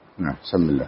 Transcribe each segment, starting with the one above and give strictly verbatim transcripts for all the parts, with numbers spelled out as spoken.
نعم. بسم الله.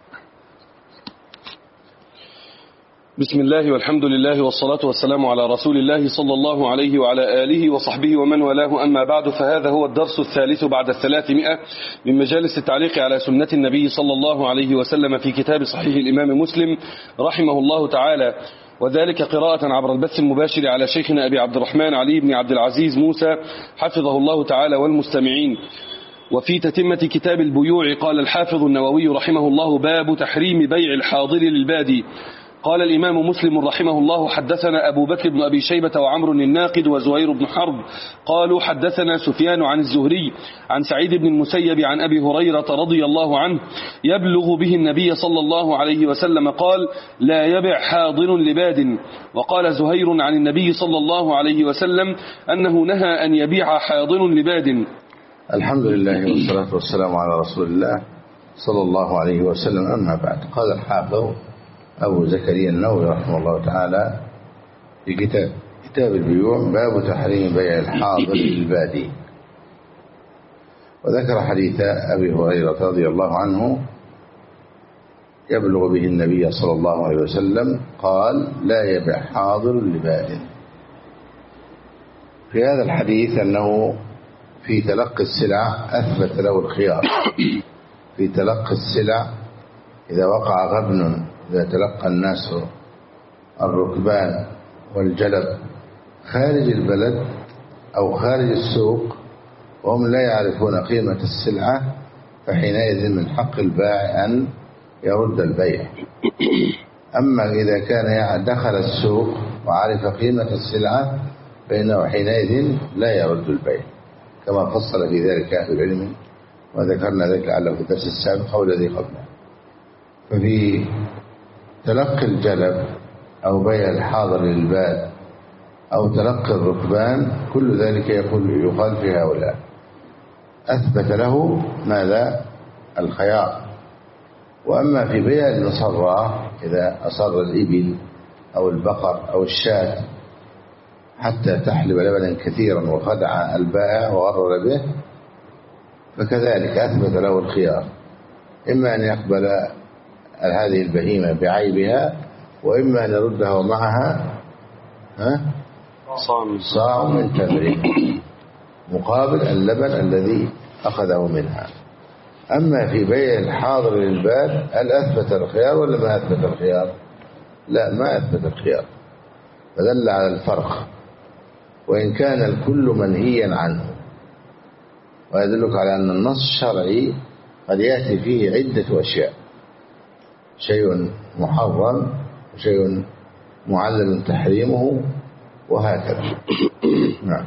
بسم الله والحمد لله والصلاة والسلام على رسول الله صلى الله عليه وعلى آله وصحبه ومن والاه، أما بعد، فهذا هو الدرس الثالث بعد الثلاثمائة من مجالس التعليق على سنة النبي صلى الله عليه وسلم في كتاب صحيح الإمام مسلم رحمه الله تعالى، وذلك قراءة عبر البث المباشر على شيخنا أبي عبد الرحمن علي بن عبد العزيز موسى حفظه الله تعالى والمستمعين. وفي تتمة كتاب البيوع قال الحافظ النووي رحمه الله: باب تحريم بيع الحاضر للبادي. قال الإمام مسلم رحمه الله: حدثنا أبو بكر بن أبي شيبة وعمر الناقد وزهير بن حرب قالوا حدثنا سفيان عن الزهري عن سعيد بن المسيب عن أبي هريرة رضي الله عنه يبلغ به النبي صلى الله عليه وسلم قال: لا يبع حاضر لباد. وقال زهير عن النبي صلى الله عليه وسلم أنه نهى أن يبيع حاضر لباد. الحمد لله والصلاة والسلام على رسول الله صلى الله عليه وسلم. أما بعد، قال الحافظ أبو زكريا النووي رحمه الله تعالى في كتاب كتاب البيوع: باب تحريم بيع الحاضر للبادي. وذكر حديث أبي هريرة رضي الله عنه يبلغ به النبي صلى الله عليه وسلم قال: لا يبع حاضر لباد. في هذا الحديث أنه في تلقي السلع أثبت له الخيار. في تلقي السلع إذا وقع غبن، إذا تلقى الناس الركبان والجلب خارج البلد أو خارج السوق وهم لا يعرفون قيمة السلعة، فحينئذ من حق البائع أن يرد البيع. أما إذا كان دخل السوق وعرف قيمة السلعة فإنه حينئذ لا يرد البيع، كما فصل في ذلك أهل العلم، وذكرنا ذلك لعله في الدرس السابق أو الذي قبله. ففي تلقي الجلب أو بيع الحاضر للباد أو تلقي الركبان كل ذلك يقول يقال في هؤلاء أثبت له ماذا؟ الخيار. وأما في بيع المصرة، إذا أصر الإبل أو البقر أو الشاة حتى تحلب لبنا كثيرا وخدع البائع وغرر به، فكذلك أثبت له الخيار، إما أن يقبل هذه البهيمة بعيبها، وإما أن يردها ومعها صاع من تمر مقابل اللبن الذي أخذه منها. أما في بيع الحاضر للباد، هل أثبت الخيار ولا ما أثبت الخيار؟ لا، ما أثبت الخيار، فدل على الفرق، وإن كان الكل منهيا عنه. ويدلك على أن النص الشرعي قد يأتي فيه عدة أشياء، شيء محرم وشيء معلل تحريمه وهكذا. نعم.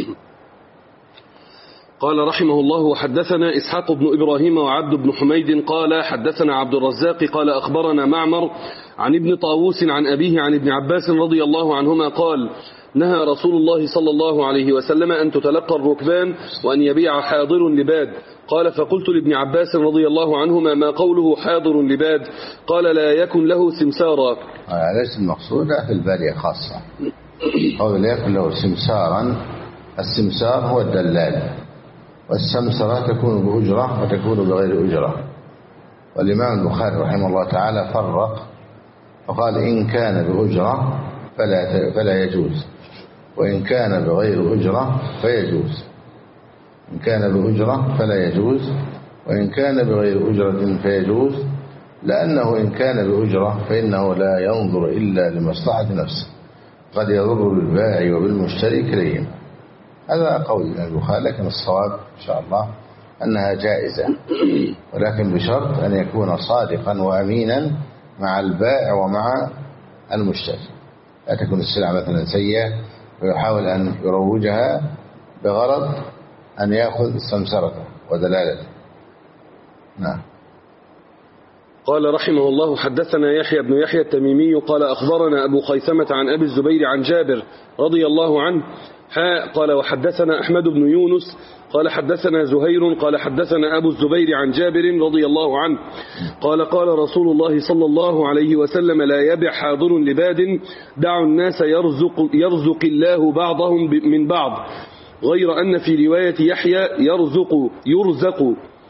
قال رحمه الله: وحدثنا إسحاق بن إبراهيم وعبد بن حميد قال حدثنا عبد الرزاق قال أخبرنا معمر عن ابن طاووس عن أبيه عن ابن عباس رضي الله عنهما قال: نهى رسول الله صلى الله عليه وسلم أن تتلقى الركبان وأن يبيع حاضر لباد. قال: فقلت لابن عباس رضي الله عنهما: ما قوله حاضر لباد؟ قال: لا يكن له سمسارا. ليس المقصود في البادية خاصة، قول لا يكن له سمسارا. السمسار هو الدلال، والسمسرة تكون بأجرة وتكون بغير أجرة. والإمام البخاري رحمه الله تعالى فرق فقال: إن كان بأجرة فلا فلا يجوز، وإن كان بغير أجرة فيجوز. إن كان بأجرة فلا يجوز، وإن كان بغير أجرة فيجوز، لأنه إن كان بأجرة فإنه لا ينظر إلا لمصلحة نفسه، قد يضر بالبائع وبالمشتري كليهما. هذا قول البخاري، لكن الصواب إن شاء الله أنها جائزة، ولكن بشرط أن يكون صادقا وأمينا مع البائع ومع المشتري. لا تكون السلعة مثلا سيئة ويحاول أن يروجها بغرض أن يأخذ سمسرته ودلالته. نعم. قال رحمه الله: حدثنا يحيى بن يحيى التميمي قال أخبرنا أبو خيثمة عن أبي الزبير عن جابر رضي الله عنه قال: وحدثنا أحمد بن يونس قال حدثنا زهير قال حدثنا أبو الزبير عن جابر رضي الله عنه قال: قال رسول الله صلى الله عليه وسلم: لا يبع حاضر لباد، دعوا الناس يرزق, يرزق الله بعضهم من بعض، غير أن في رواية يحيى يرزق يرزق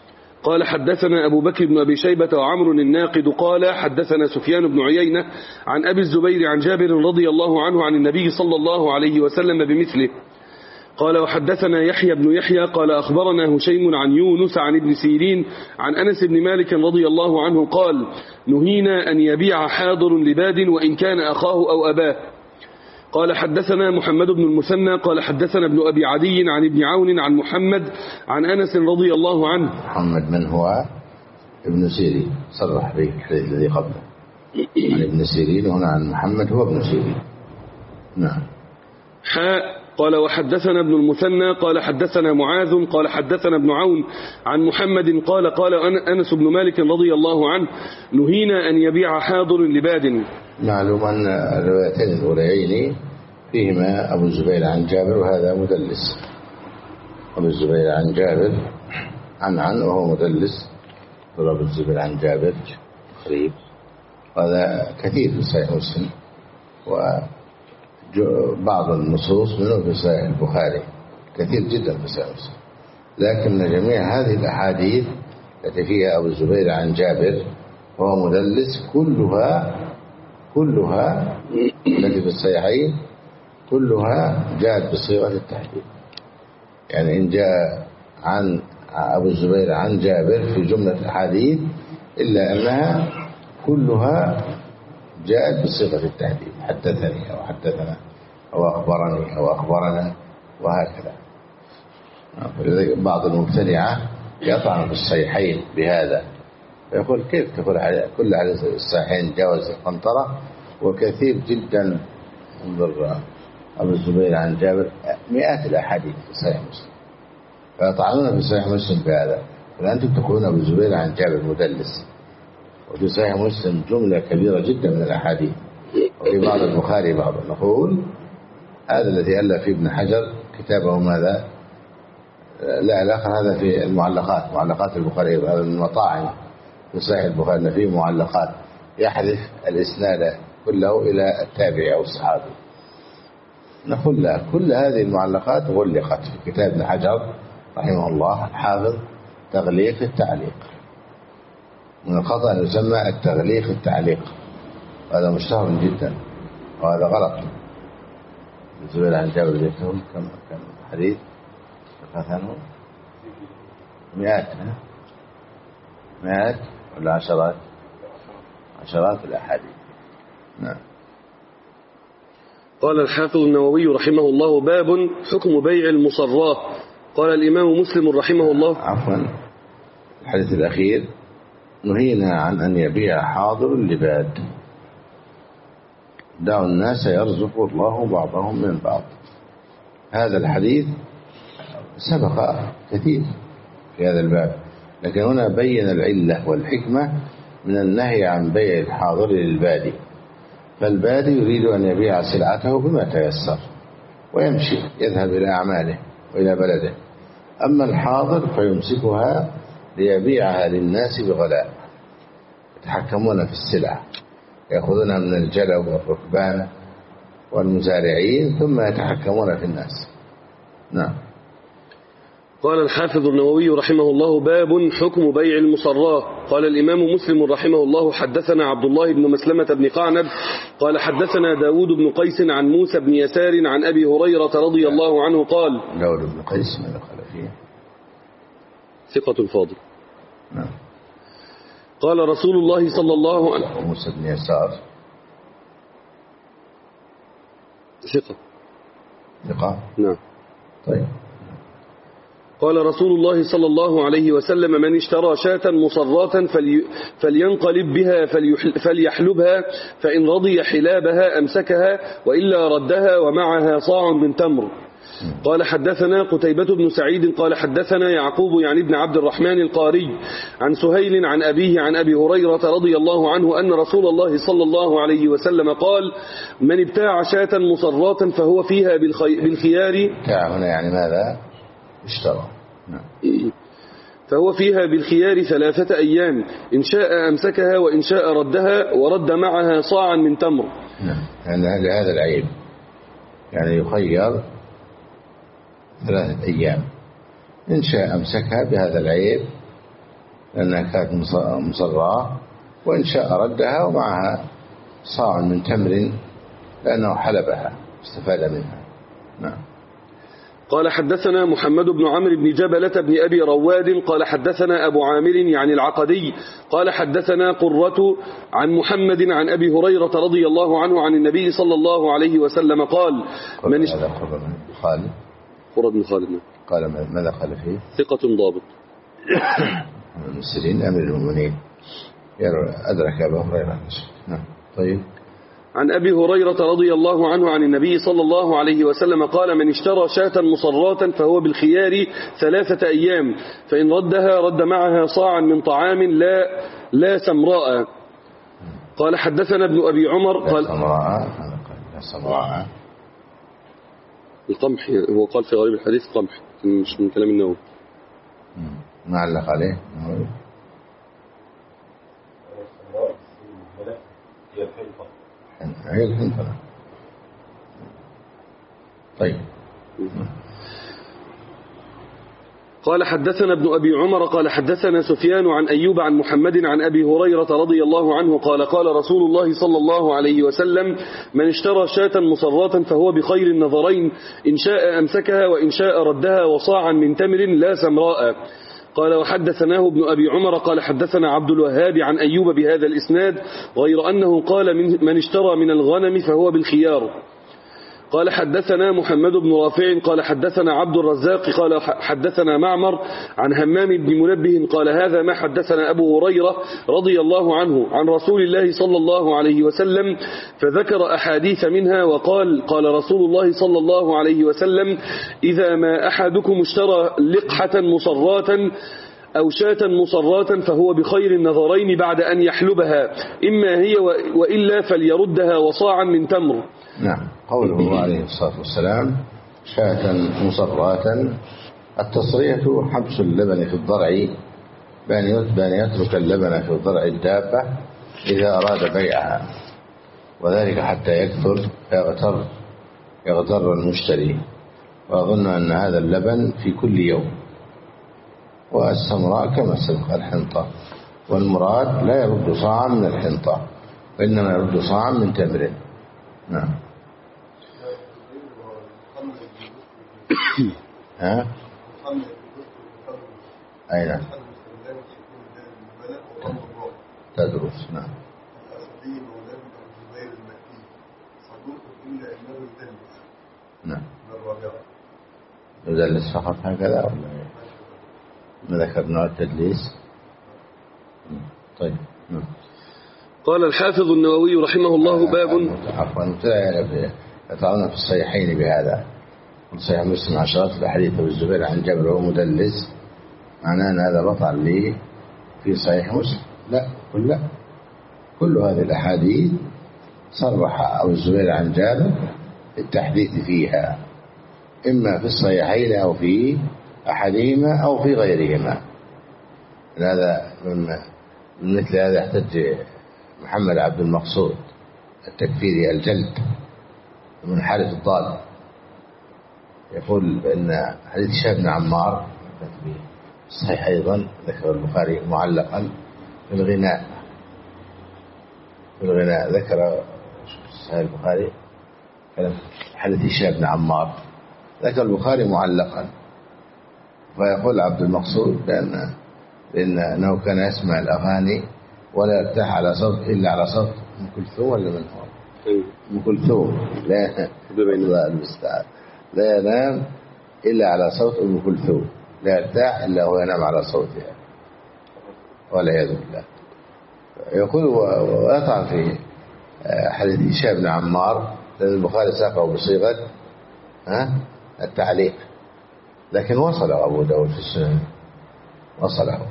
قال حدثنا أبو بكر بن أبي شيبة وعمر الناقد قال حدثنا سفيان بن عيينة عن أبي الزبير عن جابر رضي الله عنه عن النبي صلى الله عليه وسلم بمثله. قال وحدثنا يحيى بن يحيى قال أخبرنا هشيم عن يونس عن ابن سيرين عن أنس بن مالك رضي الله عنه قال نهينا أن يبيع حاضر لباد وإن كان أخاه أو أباه. قال حدثنا محمد بن المثنى قال حدثنا ابن أبي عدي عن ابن عون عن محمد عن أنس رضي الله عنه. محمد من هو؟ ابن سيرين، صرح به الحديث الذي قبله عن ابن سيرين، هنا عن محمد هو ابن سيرين. نعم. حاء قال وحدثنا ابن المثنى قال حدثنا معاذ قال حدثنا ابن عون عن محمد قال قال أنس بن مالك رضي الله عنه نهينا أن يبيع حاضر لباد. معلوم أن الروايتين الأوليين فيهما أبو الزبير عن جابر وهذا مدلس. أبو الزبير عن جابر عن عن وهو مدلس، أبو الزبير عن جابر قريب، هذا كثير في صحيح مسلم وبعض النصوص منه في صحيح البخاري، كثير جدا في صحيح مسلم. لكن جميع هذه الأحاديث التي فيها أبو الزبير عن جابر وهو مدلس كلها كلها التي في الصحيحين كلها جاءت بصيغة التحديد. يعني إن جاء عن أبو الزبير عن جابر في جملة الأحاديث إلا أنها كلها جاءت بصيغة التحديد، حدثني أو حدثنا أو أخبرني أو أخبرنا وهكذا. بعض المبتدعة يطعن في الصحيحين بهذا، يقول كيف تقول كل حديث الصحيحين جاوز القنطرة، وكثير جدا انظر أبو الزبير عن جابر مئات الأحاديث في صحيح مسلم، فيطعنون في صحيح مسلم بهذا. فأنتم تقولون أبو الزبير عن جابر مدلس، وفي صحيح مسلم جملة كبيرة جدا من الأحاديث، وفي بعض البخاري بعض. نقول هذا الذي ألف فيه ابن حجر كتابه ماذا؟ لا علاقة، هذا في المعلقات، معلقات البخاري، هذا من المطاعن في صحيح البخاري فيه معلقات يحذف الإسناد كله إلى التابع أو الصحابي. نقول لا، كل هذه المعلقات غلقت في كتاب ابن حجر رحمه الله الحافظ تغليق التعليق. من الخطأ أن يسمى التغليق التعليق، هذا مشتهر جدا وهذا غلط. الزبير عن جابر ذكرهم كم كم حديث ثلاثة مئات مئات ولا عشرات عشرات الأحاديث. نعم. قال الحافظ النووي رحمه الله باب حكم بيع المصراه. قال الإمام مسلم رحمه الله عفوا الحديث الأخير نهينا عن أن يبيع حاضر لباد، دعوا الناس يرزق الله بعضهم من بعض. هذا الحديث سبق كثير في هذا الباب، لكن هنا بين العلة والحكمة من النهي عن بيع الحاضر للبادي. فالبادي يريد أن يبيع سلعته بما تيسر ويمشي يذهب إلى أعماله وإلى بلده، أما الحاضر فيمسكها ليبيعها للناس بغلاء، يتحكمون في السلع، يأخذونها من الجلب والركبان والمزارعين ثم يتحكمون في الناس. نعم. قال الحافظ النووي رحمه الله باب حكم بيع المصراه. قال الإمام مسلم رحمه الله حدثنا عبد الله بن مسلمة بن قعنب قال حدثنا داود بن قيس عن موسى بن يسار عن أبي هريرة رضي الله عنه قال. داود بن قيس ماذا قال فيه؟ ثقة فاضل. نعم. قال رسول الله صلى الله عليه وسلم. موسى بن يسار ثقة. ثقة. نعم. طيب. قال رسول الله صلى الله عليه وسلم من اشترى شاة مصراة فلي فلينقلب بها فليحلبها، فإن رضي حلابها أمسكها وإلا ردها ومعها صاع من تمر. قال حدثنا قتيبة بن سعيد قال حدثنا يعقوب يعني ابن عبد الرحمن القاري عن سهيل عن أبيه عن أبي هريرة رضي الله عنه أن رسول الله صلى الله عليه وسلم قال من ابتاع شاة مصراة فهو فيها بالخيار. ابتاع هنا يعني ماذا؟ اشترى. نعم. فهو فيها بالخيار ثلاثة أيام، إن شاء أمسكها وإن شاء ردها ورد معها صاعا من تمر. نعم. يعني هذا العيب، يعني يخير ثلاثة أيام، إن شاء أمسكها بهذا العيب لأنها كانت مصراه، وإن شاء ردها ومعها صاع من تمر لأنه حلبها استفاد منها. نعم. قال حدثنا محمد بن عمرو بن جبلة بن أبي رواد قال حدثنا أبو عامر يعني العقدي قال حدثنا قرة عن محمد عن أبي هريرة رضي الله عنه عن النبي صلى الله عليه وسلم قال من هذا قرة بن خالد قرة بن خالد قال ماذا قال فيه؟ ثقة ضابط المسلمين أمير المؤمنين أدرك أبا هريرة. نعم. طيب. عن أبي هريرة رضي الله عنه عن النبي صلى الله عليه وسلم قال من اشترى شاة مصراة فهو بالخيار ثلاثة أيام، فإن ردها رد معها صاعا من طعام لا لا سمراء. قال حدثنا ابن أبي عمر قال لا سمراء لا سمراء القمح، هو قال في غريب الحديث قمح مش من كلام النووي. ما علق عليه هي الحنطة. طيب. قال حدثنا ابن أبي عمر قال حدثنا سفيان عن أيوب عن محمد عن أبي هريرة رضي الله عنه قال قال رسول الله صلى الله عليه وسلم من اشترى شاة مصراة فهو بخير النظرين، إن شاء أمسكها وإن شاء ردها وصاعا من تمر لا سمراء. قال وحدثناه ابن أبي عمر قال حدثنا عبد الوهاب عن أيوب بهذا الإسناد غير أنه قال من, من اشترى من الغنم فهو بالخيار. قال حدثنا محمد بن رافع قال حدثنا عبد الرزاق قال حدثنا معمر عن همام بن منبه قال هذا ما حدثنا أبو هريرة رضي الله عنه عن رسول الله صلى الله عليه وسلم، فذكر أحاديث منها وقال قال رسول الله صلى الله عليه وسلم إذا ما أحدكم اشترى لقحة مصراة أو شاة مصراة فهو بخير النظرين بعد أن يحلبها، إما هي وإلا فليردها وصاعا من تمر. نعم. قوله عليه الصلاة والسلام شاة مصراة، التصرية حبس اللبن في الضرع بأن يترك اللبن في ضرع الدابة إذا أراد بيعها، وذلك حتى يكثر فيغتر يغتر المشتري وأظن أن هذا اللبن في كل يوم. والسمراء كما سبق الحنطة، والمراد لا يرد صاعا من الحنطة وإنما يرد صاعا من تمر. نعم. ها؟ أين تدرس؟ نعم. نعم. يدلس فقط هكذا ولا ما ذكر نوع التدليس؟ طيب. نعم. قال الحافظ النووي رحمه الله باب عفوا يطعنون في الصحيحين بهذا، صحيح مسلم عشرات الأحاديث والزبير عن جابر وهو مدلس، معناه أن هذا بطل لي في صحيح مسلم؟ لا، كل لا كل هذه الأحاديث صرح أبو الزبير عن جابر التحديث فيها، إما في الصحيحين أو في أحدهما أو في غيرهما. هذا من مثل هذا يحتج محمد عبد المقصود التكفيري الجلد من حالة الضال، يقول بأن حديث هشام بن عمار صحيح أيضا، ذكر البخاري معلقا في الغناء في الغناء ذكر صحيح البخاري حديث هشام بن عمار ذكر البخاري معلقا، فيقول عبد المقصود بأن لأنه كان يسمع الأغاني ولا يرتاح على صوت إلا على صوت أم كلثوم ولا من هو أم كلثوم، لا لا ينام إلا على صوت أم كلثوم، لا يرتاح إلا هو ينام على صوتها والعياذ بالله. يقول ويطعن في حديث هشام بن عمار لأن البخاري ساقه بصيغة ها التعليق، لكن وصله أبو داود في السنن وصله،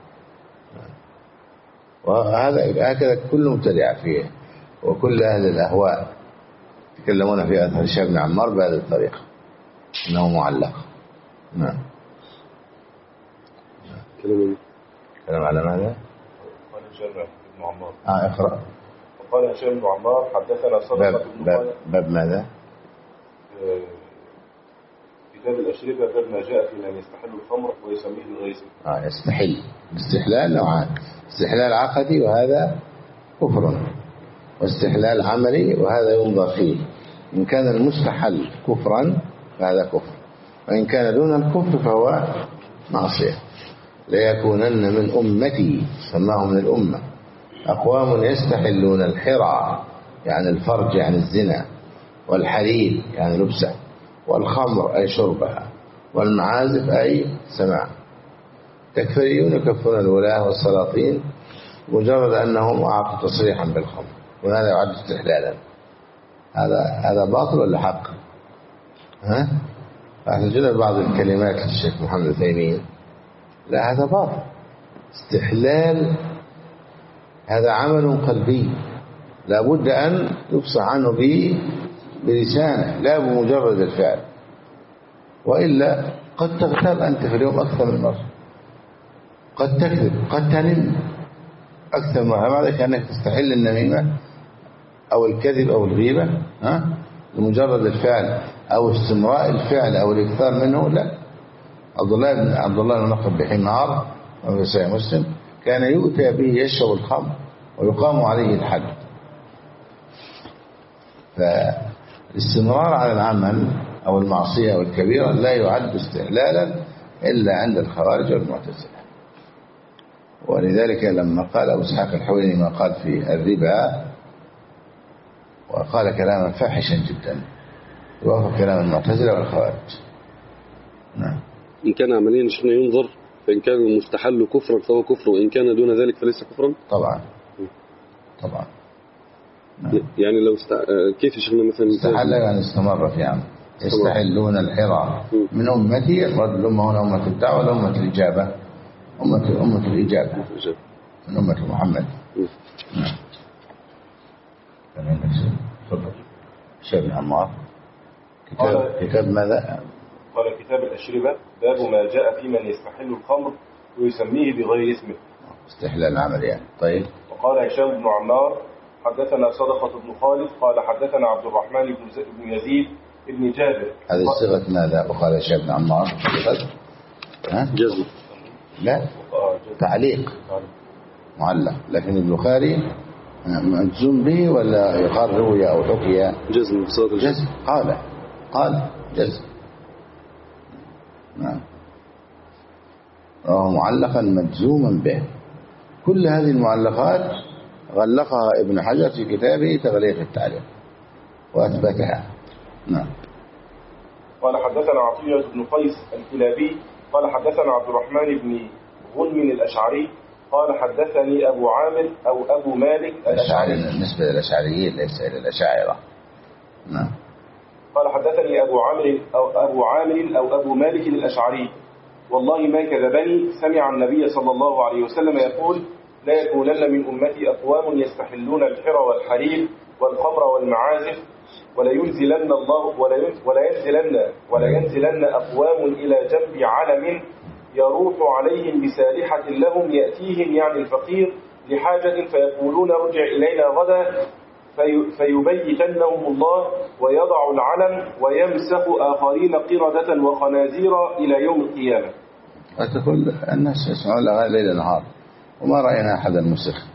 وهذا هكذا كل مبتدع فيه وكل أهل الأهواء يتكلمون في أثر هشام بن عمار بهذه الطريقة إنه معلق. نعم. كلام على ماذا؟ قال هشام بن عمار آه اقرأ. وقال هشام بن عمار حدثنا صدقة باب, باب, باب ماذا؟ في كتاب الأشربة باب ما جاء في من يستحل الخمر ويسميه بغير اسمه. آه يستحل. الاستحلال نوعان، استحلال عقدي وهذا كفر، واستحلال عملي وهذا ينظر فيه. إن كان المستحل كفرا فهذا كفر، وإن كان دون الكفر فهو معصية. ليكونن من أمتي، سماه من الأمة، أقوام يستحلون الحرى يعني الفرج يعني الزنا، والحرير يعني لبسه، والخمر أي شربها، والمعازف أي سماع. تكفريون يكفرون الولاة والسلاطين مجرد أنهم أعطوا تصريحا بالخمر، وهذا يعد استحلالا. هذا هذا باطل ولا حق؟ ها؟ فاحتجنا بعض الكلمات للشيخ محمد العثيمين، لا هذا باطل. استحلال هذا عمل قلبي لا بد أن يفصح عنه به بلسانه لا بمجرد الفعل، وإلا قد تغتاب أنت في اليوم أكثر من مرة، قد تكذب، قد تنم أكثر من مرة. معنى كأنك تستحل النميمة أو الكذب أو الغيبة ها لمجرد الفعل أو استمراء الفعل أو الإكثار منه. لا. عبد الله بن عبد الله بن نقب بحمار وفي صحيح مسلم كان يؤتى به يشرب الخمر ويقام عليه الحد. فالاستمرار على العمل أو المعصية أو الكبيرة لا يعد استحلالا إلا عند الخوارج والمعتزلة. ولذلك لما قال أبو إسحاق الحويني ما قال في الربا وقال كلاما فاحشا جدا يوافق كلام المعتزلة والخوارج. نعم. إن كان عمليا شيخنا ينظر، فإن كان المستحل كفرا فهو كفر، وإن كان دون ذلك فليس كفرا. طبعا طبعا. نعم. يعني لو است... كيف شيخنا مثلا استحل يعني استمر في عمل. يستحلون الحرى من أمتي. الأمة هنا أمة الدعوة ولا أمة الإجابة؟ أمة أمة الإجابة من أمة محمد. نعم. تفضل شيخ عمار. كتاب كتاب ماذا؟ قال كتاب الأشربة باب ما جاء في من يستحل الخمر ويسميه بغير اسمه. استحلال العمل يعني. طيب. وقال هشام بن عمار حدثنا صدقة بن خالد قال حدثنا عبد الرحمن بن يزيد بن جابر. هذه صيغة ماذا؟ وقال هشام بن عمار ها؟ جزم. لا تعليق معلق، لكن البخاري مجزوم به ولا يقال روي أو حكي؟ جزم. جزم. قال قال جزم. نعم. رواه معلقا مجزوما به. كل هذه المعلقات غلقها ابن حجر في كتابه تغليق التعليق وأثبتها. نعم. قال حدثنا عطية بن قيس الكلابي قال حدثنا عبد الرحمن بن غنم الأشعري قال حدثني أبو عامر أو أبو مالك الأشعري بالنسبة للأشعريين ليس إلى الأشاعرة. نعم. قال حدثني أبو عامر أو أبو عامر أو أبو مالك الأشعري والله ما كذبني سمع النبي صلى الله عليه وسلم يقول لا يكونن من أمتي أقوام يستحلون الحرى والحرير والخمر والمعازف ولا ينزلن الله ولا ينزلن ولا ينزلن أقوام إلى جنب علم يروح عليهم بسالحة لهم يأتيهم يعني الفقير لحاجة فيقولون ارجع إلينا غدا في فيبيتنهم الله ويضع العلم ويمسخ آخرين قردة وخنازير إلى يوم القيامة. وتقول الناس يسمعون لها ليل نهار وما رأينا أحدا مسخ.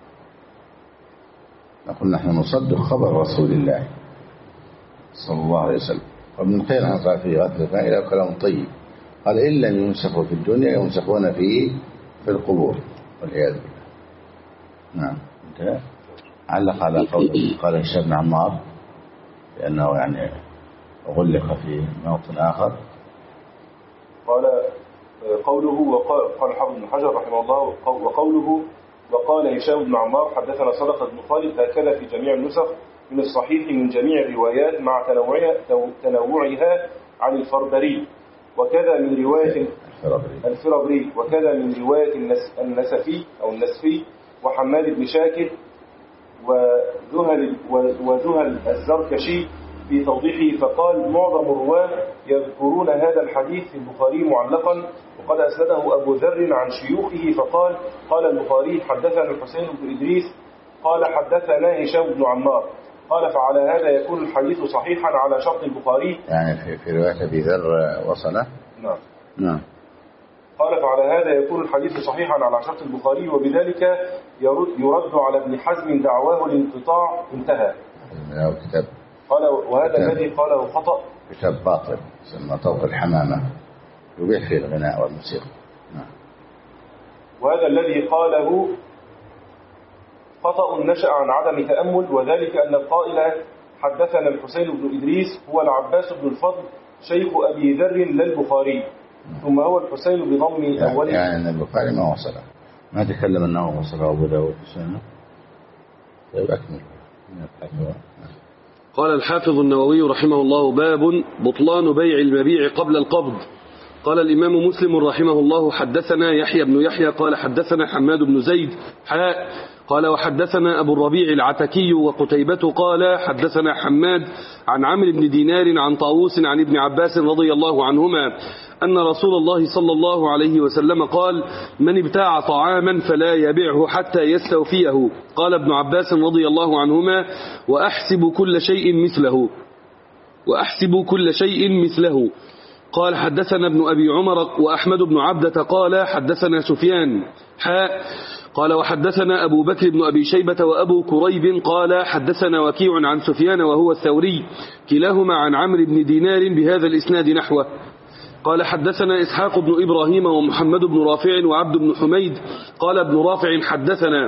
نقول نحن نصدق خبر رسول الله صلى الله عليه وسلم. وابن القيم قال في غث الفائدة كلام طيب قال إن لم يمسخوا في الدنيا يمسخون في في القبور والعياذ بالله. نعم. انتهى. علق على قول قال هشام بن عمار لأنه يعني غلق في موطن آخر. قال قوله وقال قال حافظ بن حجر رحمه الله وقوله وقال هشام بن عمار حدثنا صدقة بن خالد هكذا في جميع النسخ من الصحيح من جميع الروايات مع تنوعها تنوعها عن الفربري وكذا من رواية الفربري وكذا من رواية النسفي أو النسفي وحماد بن شاكر وذهل وذهل الزركشي في توضيحه فقال معظم الرواه يذكرون هذا الحديث في البخاري معلقا وقد أسنده أبو ذر عن شيوخه فقال قال البخاري حدثنا الحسين بن إدريس قال حدثنا هشام بن عمار قال فعلى هذا يكون الحديث صحيحا على شرط البخاري. يعني في, في رواية أبي ذر وصله. نعم. نعم. قال فعلى هذا يكون الحديث صحيحا على شرط البخاري، وبذلك يرد, يرد على ابن حزم دعواه الانقطاع. انتهى. كتاب. قال وهذا الذي قاله خطأ. كتاب باطل يسمى طوق الحمامة يبيح فيه الغناء والموسيقى. نعم. وهذا الذي قاله خطأ نشأ عن عدم تأمل، وذلك أن القائل حدثنا الحسين بن إدريس هو العباس بن الفضل شيخ أبي ذر للبخاري، ثم هو الحسين بضم يعني أوله. يعني البخاري ما وصله، ما تكلم أنه وصله أبو داود السنة. طيب أكمل. قال الحافظ النووي رحمه الله: باب بطلان بيع المبيع قبل القبض. قال الإمام مسلم رحمه الله: حدثنا يحيى بن يحيى قال حدثنا حماد بن زيد حاء قال وحدثنا أبو الربيع العتكي وقتيبة قال حدثنا حماد عن عمرو بن دينار عن طاووس عن ابن عباس رضي الله عنهما أن رسول الله صلى الله عليه وسلم قال: من ابتاع طعاما فلا يبيعه حتى يستوفيه. قال ابن عباس رضي الله عنهما: وأحسب كل شيء مثله وأحسب كل شيء مثله. قال حدثنا ابن أبي عمر وأحمد بن عبدة قال حدثنا سفيان حاء قال وحدثنا أبو بكر بن أبي شيبة وأبو كريب قال حدثنا وكيع عن سفيان وهو الثوري كلاهما عن عمرو بن دينار بهذا الإسناد نحوه. قال حدثنا إسحاق بن إبراهيم ومحمد بن رافع وعبد بن حميد قال ابن رافع حدثنا،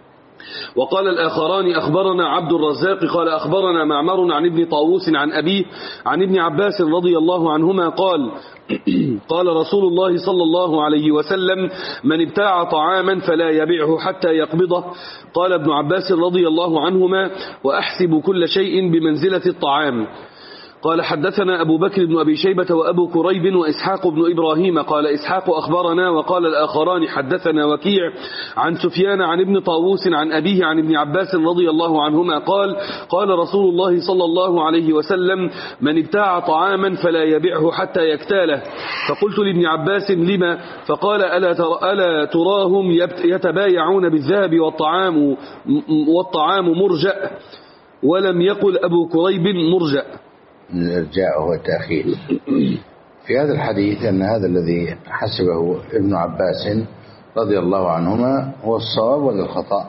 وقال الآخران أخبرنا عبد الرزاق قال أخبرنا معمر عن ابن طاووس عن أبيه عن ابن عباس رضي الله عنهما قال: قال رسول الله صلى الله عليه وسلم: من ابتاع طعاما فلا يبيعه حتى يقبضه. قال ابن عباس رضي الله عنهما: وأحسب كل شيء بمنزلة الطعام. قال حدثنا أبو بكر بن أبي شيبة وأبو كريب وإسحاق بن إبراهيم قال إسحاق أخبرنا، وقال الآخران حدثنا وكيع عن سفيان عن ابن طاووس عن أبيه عن ابن عباس رضي الله عنهما قال: قال رسول الله صلى الله عليه وسلم: من ابتاع طعاما فلا يبيعه حتى يكتاله. فقلت لابن عباس: لما؟ فقال: ألا, تر ألا تراهم يتبايعون بالذهب والطعام, والطعام مرجأ؟ ولم يقل أبو كريب مرجأ. الإرجاء هو التأخير. في هذا الحديث أن هذا الذي حسبه ابن عباس رضي الله عنهما هو الصواب ولا الخطأ؟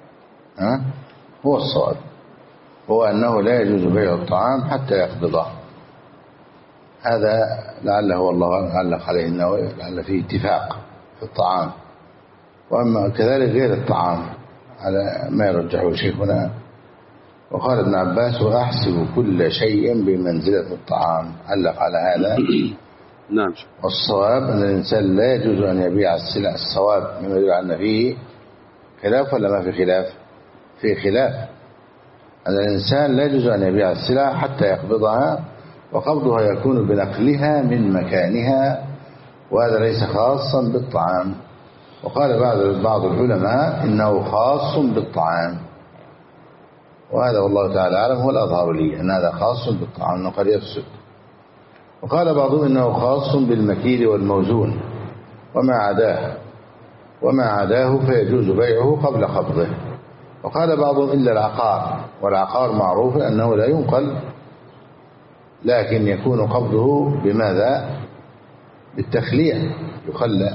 ها؟ هو الصواب، هو أنه لا يجوز بيع الطعام حتى يقبضه. هذا لعله والله علق عليه النووي لعل فيه اتفاق في الطعام، وأما كذلك غير الطعام على ما يرجحه شيخنا. وقال ابن عباس: وأحسب كل شيء بمنزلة الطعام. علق على هذا. نعم. والصواب أن الإنسان لا يجوز أن يبيع السلع. الصواب مما يدل أن فيه خلاف ولا ما في خلاف؟ في خلاف. أن الإنسان لا يجوز أن يبيع السلع حتى يقبضها، وقبضها يكون بنقلها من مكانها، وهذا ليس خاصا بالطعام. وقال بعض بعض العلماء إنه خاص بالطعام، وهذا والله تعالى أعلم هو الأظهر لي أن هذا خاص بالطعام أنه قد يفسد. وقال بعضهم إنه خاص بالمكيل والموزون وما عداه وما عداه فيجوز بيعه قبل قبضه. وقال بعضهم إلا العقار، والعقار معروف أنه لا ينقل، لكن يكون قبضه بماذا؟ بالتخليع، يخلى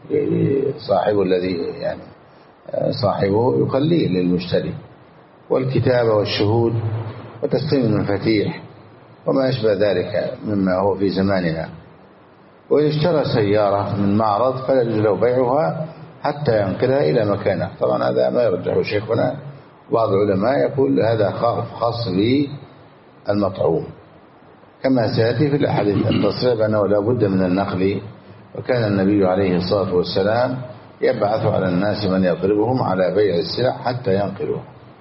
صاحبه الذي يعني صاحبه يخليه للمشتري، والكتابة والشهود وتسليم المفاتيح وما أشبه ذلك مما هو في زماننا. وإن اشترى سيارة من معرض فلا يجوز له بيعها حتى ينقلها إلى مكانه. طبعا هذا ما يرجحه شيخنا. بعض العلماء يقول هذا خاص بالمطعوم، كما سيأتي في الأحاديث التصريح بأنه لا بد من النقل. وكان النبي عليه الصلاة والسلام يبعث على الناس من يضربهم على بيع السلع حتى ينقلوه.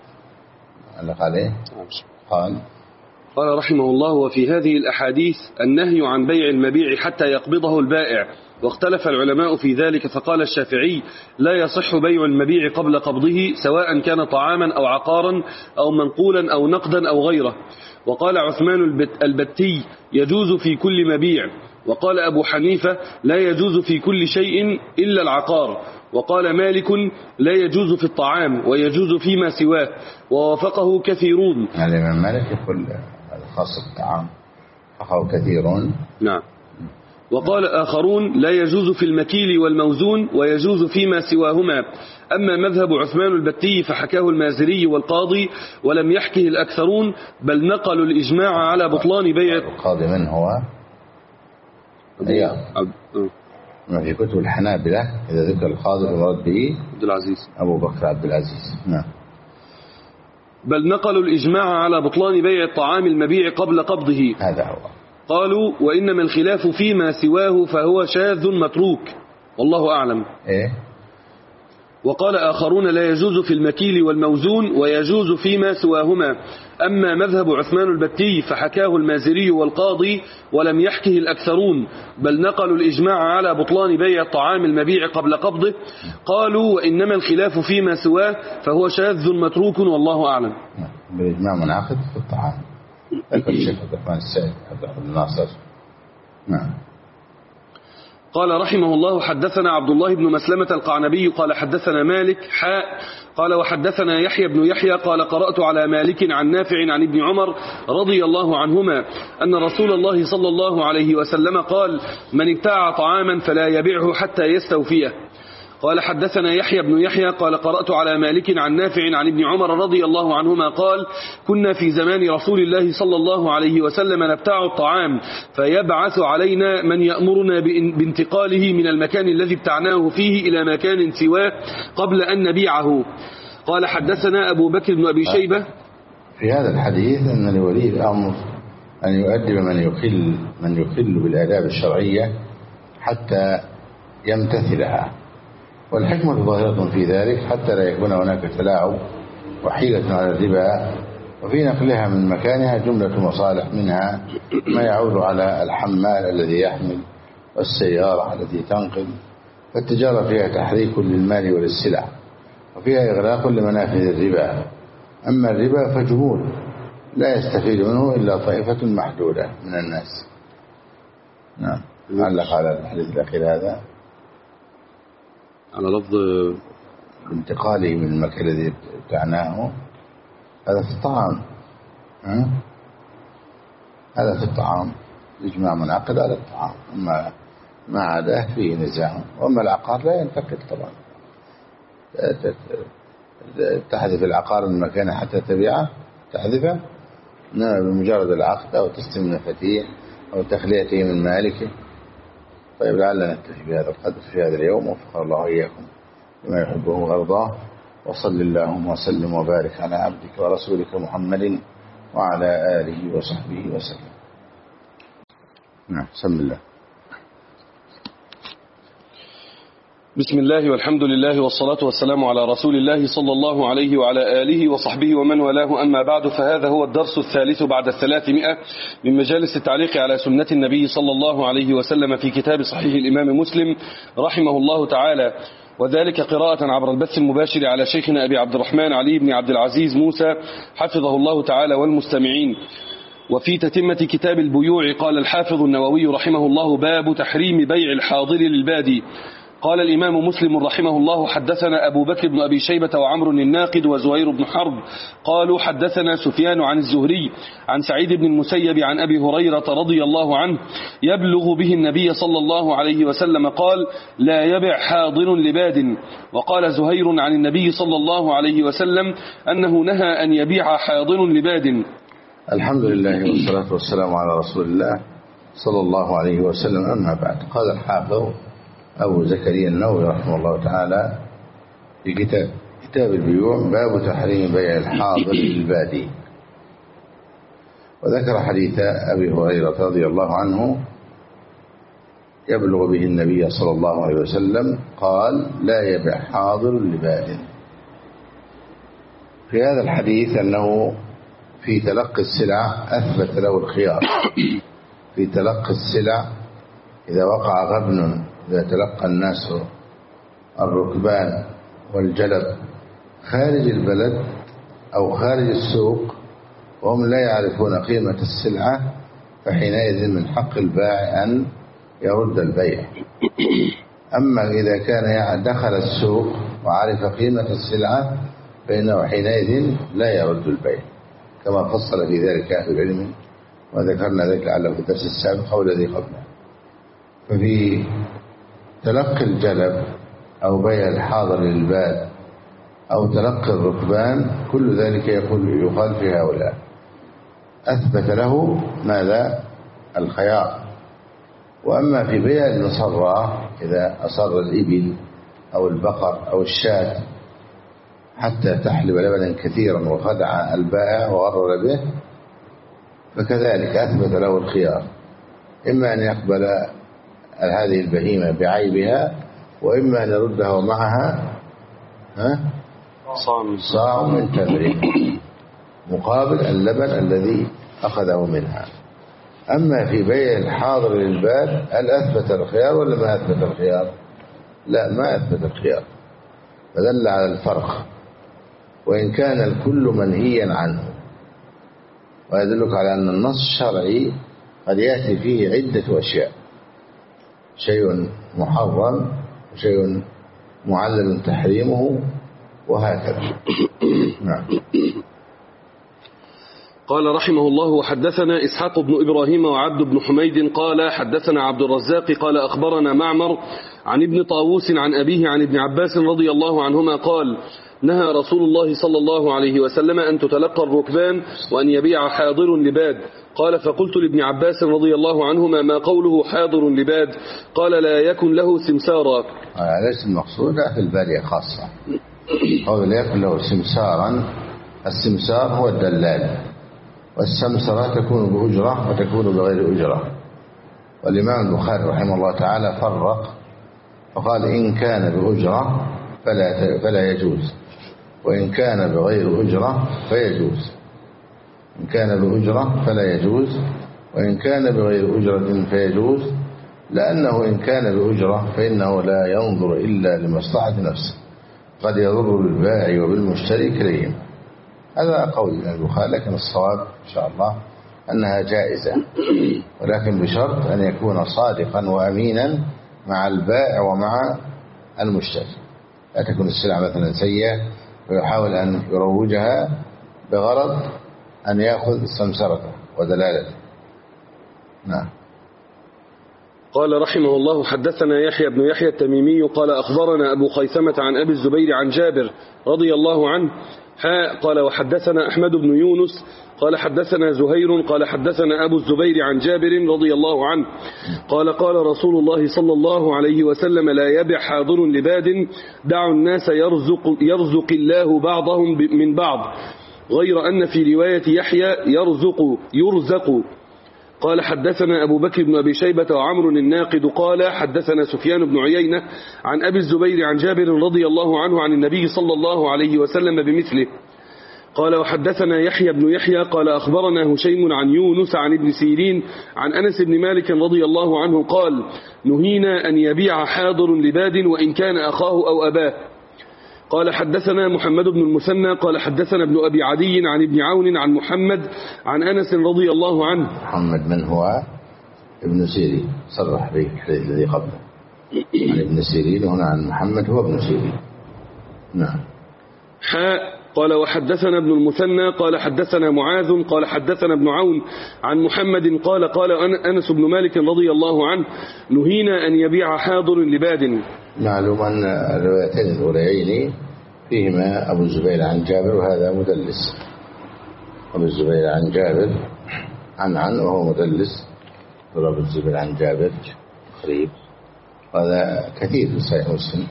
علق عليه. قال قال رحمه الله: وفي هذه الأحاديث النهي عن بيع المبيع حتى يقبضه البائع، واختلف العلماء في ذلك. فقال الشافعي: لا يصح بيع المبيع قبل قبضه سواء كان طعاما أو عقارا أو منقولا أو نقدا أو غيره. وقال عثمان البتي: يجوز في كل مبيع. وقال أبو حنيفة لا يجوز في كل شيء إلا العقار. وقال مالك لا يجوز في الطعام ويجوز فيما سواه، ووافقه كثيرون. يعني الإمام مالك يقول هذا خاص بالطعام، وافقه كثيرون. نعم. وقال آخرون لا يجوز في المكيل والموزون ويجوز فيما سواهما. أما مذهب عثمان البتي فحكاه المازري والقاضي ولم يحكه الأكثرون، بل نقلوا الإجماع على بطلان بيع. القاضي من هو؟ أيام ما في كتب الحنابلة إذا ذكر القاضي المراد به عبد العزيز أبو بكر عبد العزيز. نعم. بل نقلوا الإجماع على بطلان بيع الطعام المبيع قبل قبضه. هذا هو. قالوا وإنما الخلاف فيما سواه فهو شاذ متروك والله أعلم. إيه؟ وقال آخرون لا يجوز في المكيل والموزون ويجوز فيما سواهما. أما مذهب عثمان البتي فحكاه المازري والقاضي ولم يحكه الأكثرون، بل نقلوا الإجماع على بطلان بيع الطعام المبيع قبل قبضه. قالوا وإنما الخلاف فيما سواه فهو شاذ متروك والله أعلم. بالإجماع منعقد في الطعام. ذكر الشيخ عبد الرحمن السعيد عبد الرحمن الناصر. نعم. قال رحمه الله حدثنا عبد الله بن مسلمة القعنبي قال حدثنا مالك حاء قال وحدثنا يحيى بن يحيى قال قرأت على مالك عن نافع عن ابن عمر رضي الله عنهما أن رسول الله صلى الله عليه وسلم قال من ابتاع طعاما فلا يبيعه حتى يستوفيه. قال حدثنا يحيى بن يحيى قال قرأت على مالك عن نافع عن ابن عمر رضي الله عنهما قال كنا في زمان رسول الله صلى الله عليه وسلم نبتاع الطعام فيبعث علينا من يأمرنا بانتقاله من المكان الذي ابتعناه فيه إلى مكان سواه قبل أن نبيعه. قال حدثنا أبو بكر بن أبي شيبة. في هذا الحديث أن لولي الأمر أن يؤدب من يخل من يخل بالآداب الشرعية حتى يمتثلها، والحكمة ظاهرة في ذلك حتى لا يكون هناك تلاعب وحيلة على الربا، وفي نقلها من مكانها جملة مصالح، منها ما يعود على الحمال الذي يحمل والسيارة التي تنقل، فالتجارة فيها تحريك للمال وللسلع وفيها إغلاق لمنافذ الربا. أما الربا فجمول لا يستفيد منه إلا طائفة محدودة من الناس. نعم. علق على الحديث الأخير هذا على لفظ انتقاله من المكان الذي ابتعناه، هذا في الطعام. ها؟ هذا في الطعام إجماع منعقد على الطعام، أما ما عداه فيه نزاع. وأما العقار لا ينتقد طبعا، تحذف العقار من مكانه حتى تبيعه، تحذفه بمجرد العقد أو تستلم المفاتيح أو تخليته من مالكه. طيب لعلنا نكتفي بهذا القدر في هذا اليوم، وفق الله وإياكم لما يحبه ويرضاه، وصل اللهم وسلم وبارك على عبدك ورسولك محمد وعلى آله وصحبه وسلم. نعم. بسم الله. بسم الله والحمد لله والصلاة والسلام على رسول الله صلى الله عليه وعلى آله وصحبه ومن والاه، أما بعد، فهذا هو الدرس الثالث بعد الثلاثمائة من مجالس التعليق على سنة النبي صلى الله عليه وسلم في كتاب صحيح الإمام مسلم رحمه الله تعالى، وذلك قراءة عبر البث المباشر على شيخنا أبي عبد الرحمن علي بن عبد العزيز موسى حفظه الله تعالى والمستمعين. وفي تتمة كتاب البيوع قال الحافظ النووي رحمه الله باب تحريم بيع الحاضر للبادي. قال الإمام مسلم رحمه الله حدثنا أبو بكر بن أبي شيبة وعمر الناقد وزهير بن حرب قالوا حدثنا سفيان عن الزهري عن سعيد بن المسيب عن أبي هريرة رضي الله عنه يبلغ به النبي صلى الله عليه وسلم قال لا يبع حاضر لباد. وقال زهير عن النبي صلى الله عليه وسلم أنه نهى أن يبيع حاضر لباد. الحمد لله والصلاة والسلام على رسول الله صلى الله عليه وسلم. أما بعد، قال الحافظ أبو زكريا النووي رحمه الله تعالى في كتاب كتاب البيوع باب تحريم بيع الحاضر للبادي، وذكر حديث أبي هريرة رضي الله عنه يبلغ به النبي صلى الله عليه وسلم قال لا يبيع حاضر لباد. في هذا الحديث أنه في تلقي السلع أثبت له الخيار. في تلقي السلع إذا وقع غبن، إذا تلقى الناس الركبان والجلب خارج البلد أو خارج السوق وهم لا يعرفون قيمة السلعة، فحينئذ من حق البائع أن يرد البيع. أما إذا كان دخل السوق وعرف قيمة السلعة فإنه حينئذ لا يرد البيع، كما فصل في ذلك أهل العلم، وذكرنا ذلك لعله في الدرس السابق أو الذي قبله. ففي تلقي الجلب أو بيع الحاضر للباد أو تلقي الركبان كل ذلك يقول يقال في هؤلاء أثبت له ماذا؟ الخيار. وأما في بيع المصرة إذا أصر الإبل أو البقر أو الشاة حتى تحلب لبنا كثيرا وخدع البائع وغرر به فكذلك أثبت له الخيار، إما أن يقبل هذه البهيمة بعيبها وإما أن يردها ومعها صاع من تمر مقابل اللبن الذي أخذه منها. أما في بيع الحاضر للباد هل أثبت الخيار ولا ما أثبت الخيار؟ لا، ما أثبت الخيار، فدل على الفرق، وإن كان الكل منهيا عنه. ويدلك على أن النص الشرعي قد يأتي فيه عدة أشياء، شيء محرم وشيء معلل تحريمه وهكذا. نعم. قال رحمه الله: وحدثنا إسحاق بن إبراهيم وعبد بن حميد قال حدثنا عبد الرزاق قال أخبرنا معمر عن ابن طاووس عن أبيه عن ابن عباس رضي الله عنهما قال: نهى رسول الله صلى الله عليه وسلم أن تتلقى الركبان وأن يبيع حاضر لباد. قال: فقلت لابن عباس رضي الله عنهما: ما قوله حاضر لباد؟ قال: لا يكن له سمسارا. ليس المقصود في البادية خاصة، قول لا يكن له سمسارا. السمسار هو الدلال، والسمسرة تكون بأجرة وتكون بغير أجرة. والإمام البخاري رحمه الله تعالى فرق فقال: إن كان بأجرة فلا فلا يجوز، وإن كان بغير أجرة فيجوز. إن كان بأجرة فلا يجوز، وإن كان بغير أجرة فيجوز، لأنه إن كان بأجرة فإنه لا ينظر إلا لمصلحة نفسه، قد يضر بالبائع وبالمشتري كليهم. هذا قول البخاري، لكن الصواب إن شاء الله أنها جائزة، ولكن بشرط أن يكون صادقا وأمينا مع البائع ومع المشتري. لا تكون السلعة مثلا سيئة ويحاول أن يروجها بغرض أن يأخذ سمسرته ودلالته. نعم. قال رحمه الله: حدثنا يحيى بن يحيى التميمي قال أخبرنا أبو خيثمة عن أبي الزبير عن جابر رضي الله عنه حاء قال: وحدثنا أحمد بن يونس قال حدثنا زهير قال حدثنا أبو الزبير عن جابر رضي الله عنه قال: قال رسول الله صلى الله عليه وسلم: لا يبع حاضر لباد، دعوا الناس يرزق, يرزق الله بعضهم من بعض، غير أن في رواية يحيى يرزق يرزق. قال: حدثنا أبو بكر بن أبي شيبة وعمر الناقد قال حدثنا سفيان بن عيينة عن أبي الزبير عن جابر رضي الله عنه عن النبي صلى الله عليه وسلم بمثله. قال: وحدثنا يحيى بن يحيى قال أخبرنا هشيم عن يونس عن ابن سيرين عن أنس بن مالك رضي الله عنه قال: نهينا أن يبيع حاضر لباد وإن كان أخاه أو أباه. قال: حدثنا محمد بن المثنى قال حدثنا ابن أبي عدي عن ابن عون عن محمد عن أنس رضي الله عنه. محمد من هو؟ ابن سيرين، صرح به الحديث الذي قبله عن ابن سيرين، هنا عن محمد هو ابن سيرين. نعم. حاء قال: وحدثنا ابن المثنى قال حدثنا معاذ قال حدثنا ابن عون عن محمد قال: قال أنس بن مالك رضي الله عنه: نهينا أن يبيع حاضر لباد. معلوم أن الروايتين الأوليين فيهما أبو الزبير عن جابر، وهذا مدلس. أبو الزبير عن جابر عن عن وهو مدلس، أبو الزبير عن جابر قريب، هذا كثير في صحيح مسلم،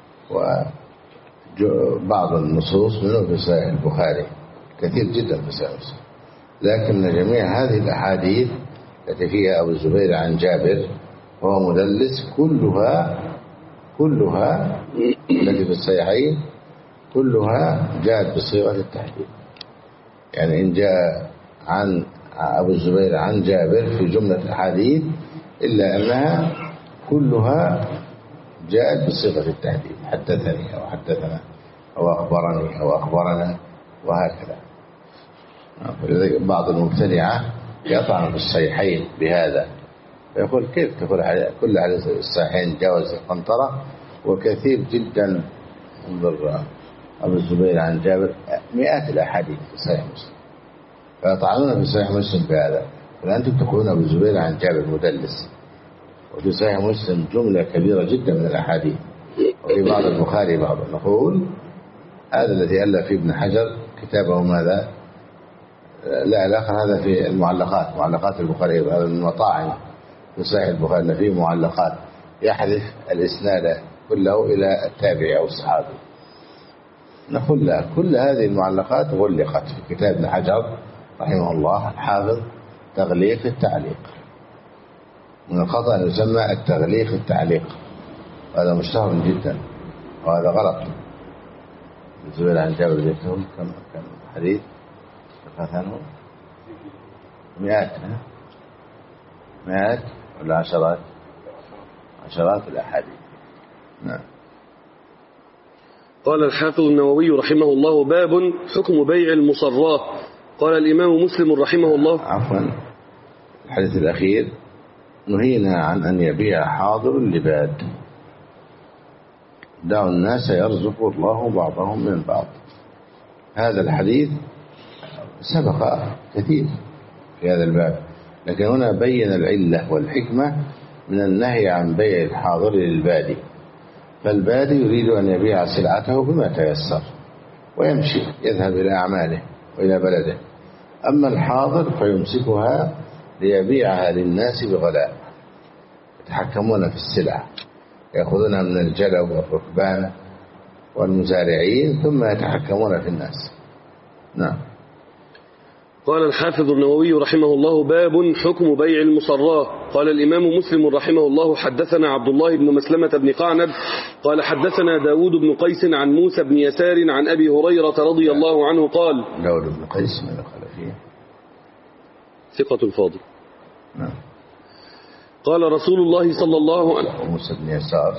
وبعض النصوص منه في صحيح البخاري، كثير جدا في صحيح مسلم. لكن جميع هذه الأحاديث التي فيها أبو الزبير عن جابر وهو مدلس كلها كلها التي في الصحيحين كلها جاءت بصيغة التحديد. يعني إن جاء عن أبو الزبير عن جابر في جملة الأحاديث إلا أنها كلها جاءت بصيغة التحديد، حدثني أو حدثنا أو أخبرني أو أخبرنا وهكذا. بعض المبتدعة يطعن في الصحيحين بهذا، يقول كيف تقول كل حديث الصحيحين جاوز القنطرة؟ وكثير جدا. انظر أبو الزبير عن جابر مئات الأحاديث في صحيح مسلم، فيطعنون في صحيح مسلم بهذا. فأنتم تقولون أبو الزبير عن جابر مدلس، وفي صحيح مسلم جملة كبيرة جدا من الأحاديث، وفي بعض البخاري بعض. نقول هذا الذي ألف فيه ابن حجر كتابه ماذا؟ لا الآخر هذا في المعلقات، معلقات البخاري، هذا من المطاعم في صحيح البخاري فيه معلقات يحذف الإسناد كله إلى التابع أو الصحابي. نقول لا، كل هذه المعلقات غلقت في كتاب ابن حجر رحمه الله الحافظ تغليق التعليق. من الخطأ أن يسمى التغليق التعليق، هذا مشتهر جدا وهذا غلط. الزبير عن جابر بن كم كم حديث عنه؟ مئات مئات ولا عشرات؟ عشرات الأحاديث. نعم. قال الحافظ النووي رحمه الله: باب حكم بيع المصرات. قال الإمام مسلم رحمه الله. عفوا، الحديث الأخير: نهينا عن أن يبيع حاضر لباد، دعوا الناس يرزق الله بعضهم من بعض. هذا الحديث سبق كثير في هذا الباب، لكن هنا بين العلة والحكمة من النهي عن بيع الحاضر للبادي. فالبادي يريد أن يبيع سلعته بما تيسر ويمشي يذهب إلى أعماله وإلى بلده، أما الحاضر فيمسكها ليبيعها للناس بغلاء، يتحكمون في السلع، يأخذونها من الجلب والركبان والمزارعين ثم يتحكمون في الناس. نعم. قال الحافظ النووي رحمه الله: باب حكم بيع المصرات. قال الإمام مسلم رحمه الله: حدثنا عبد الله بن مسلمة بن قعنب قال حدثنا داود بن قيس عن موسى بن يسار عن أبي هريرة رضي الله عنه قال. داود بن قيس ماذا قال فيه؟ ثقة فاضل. نعم. قال رسول الله صلى الله عليه وسلم. موسى بن يسار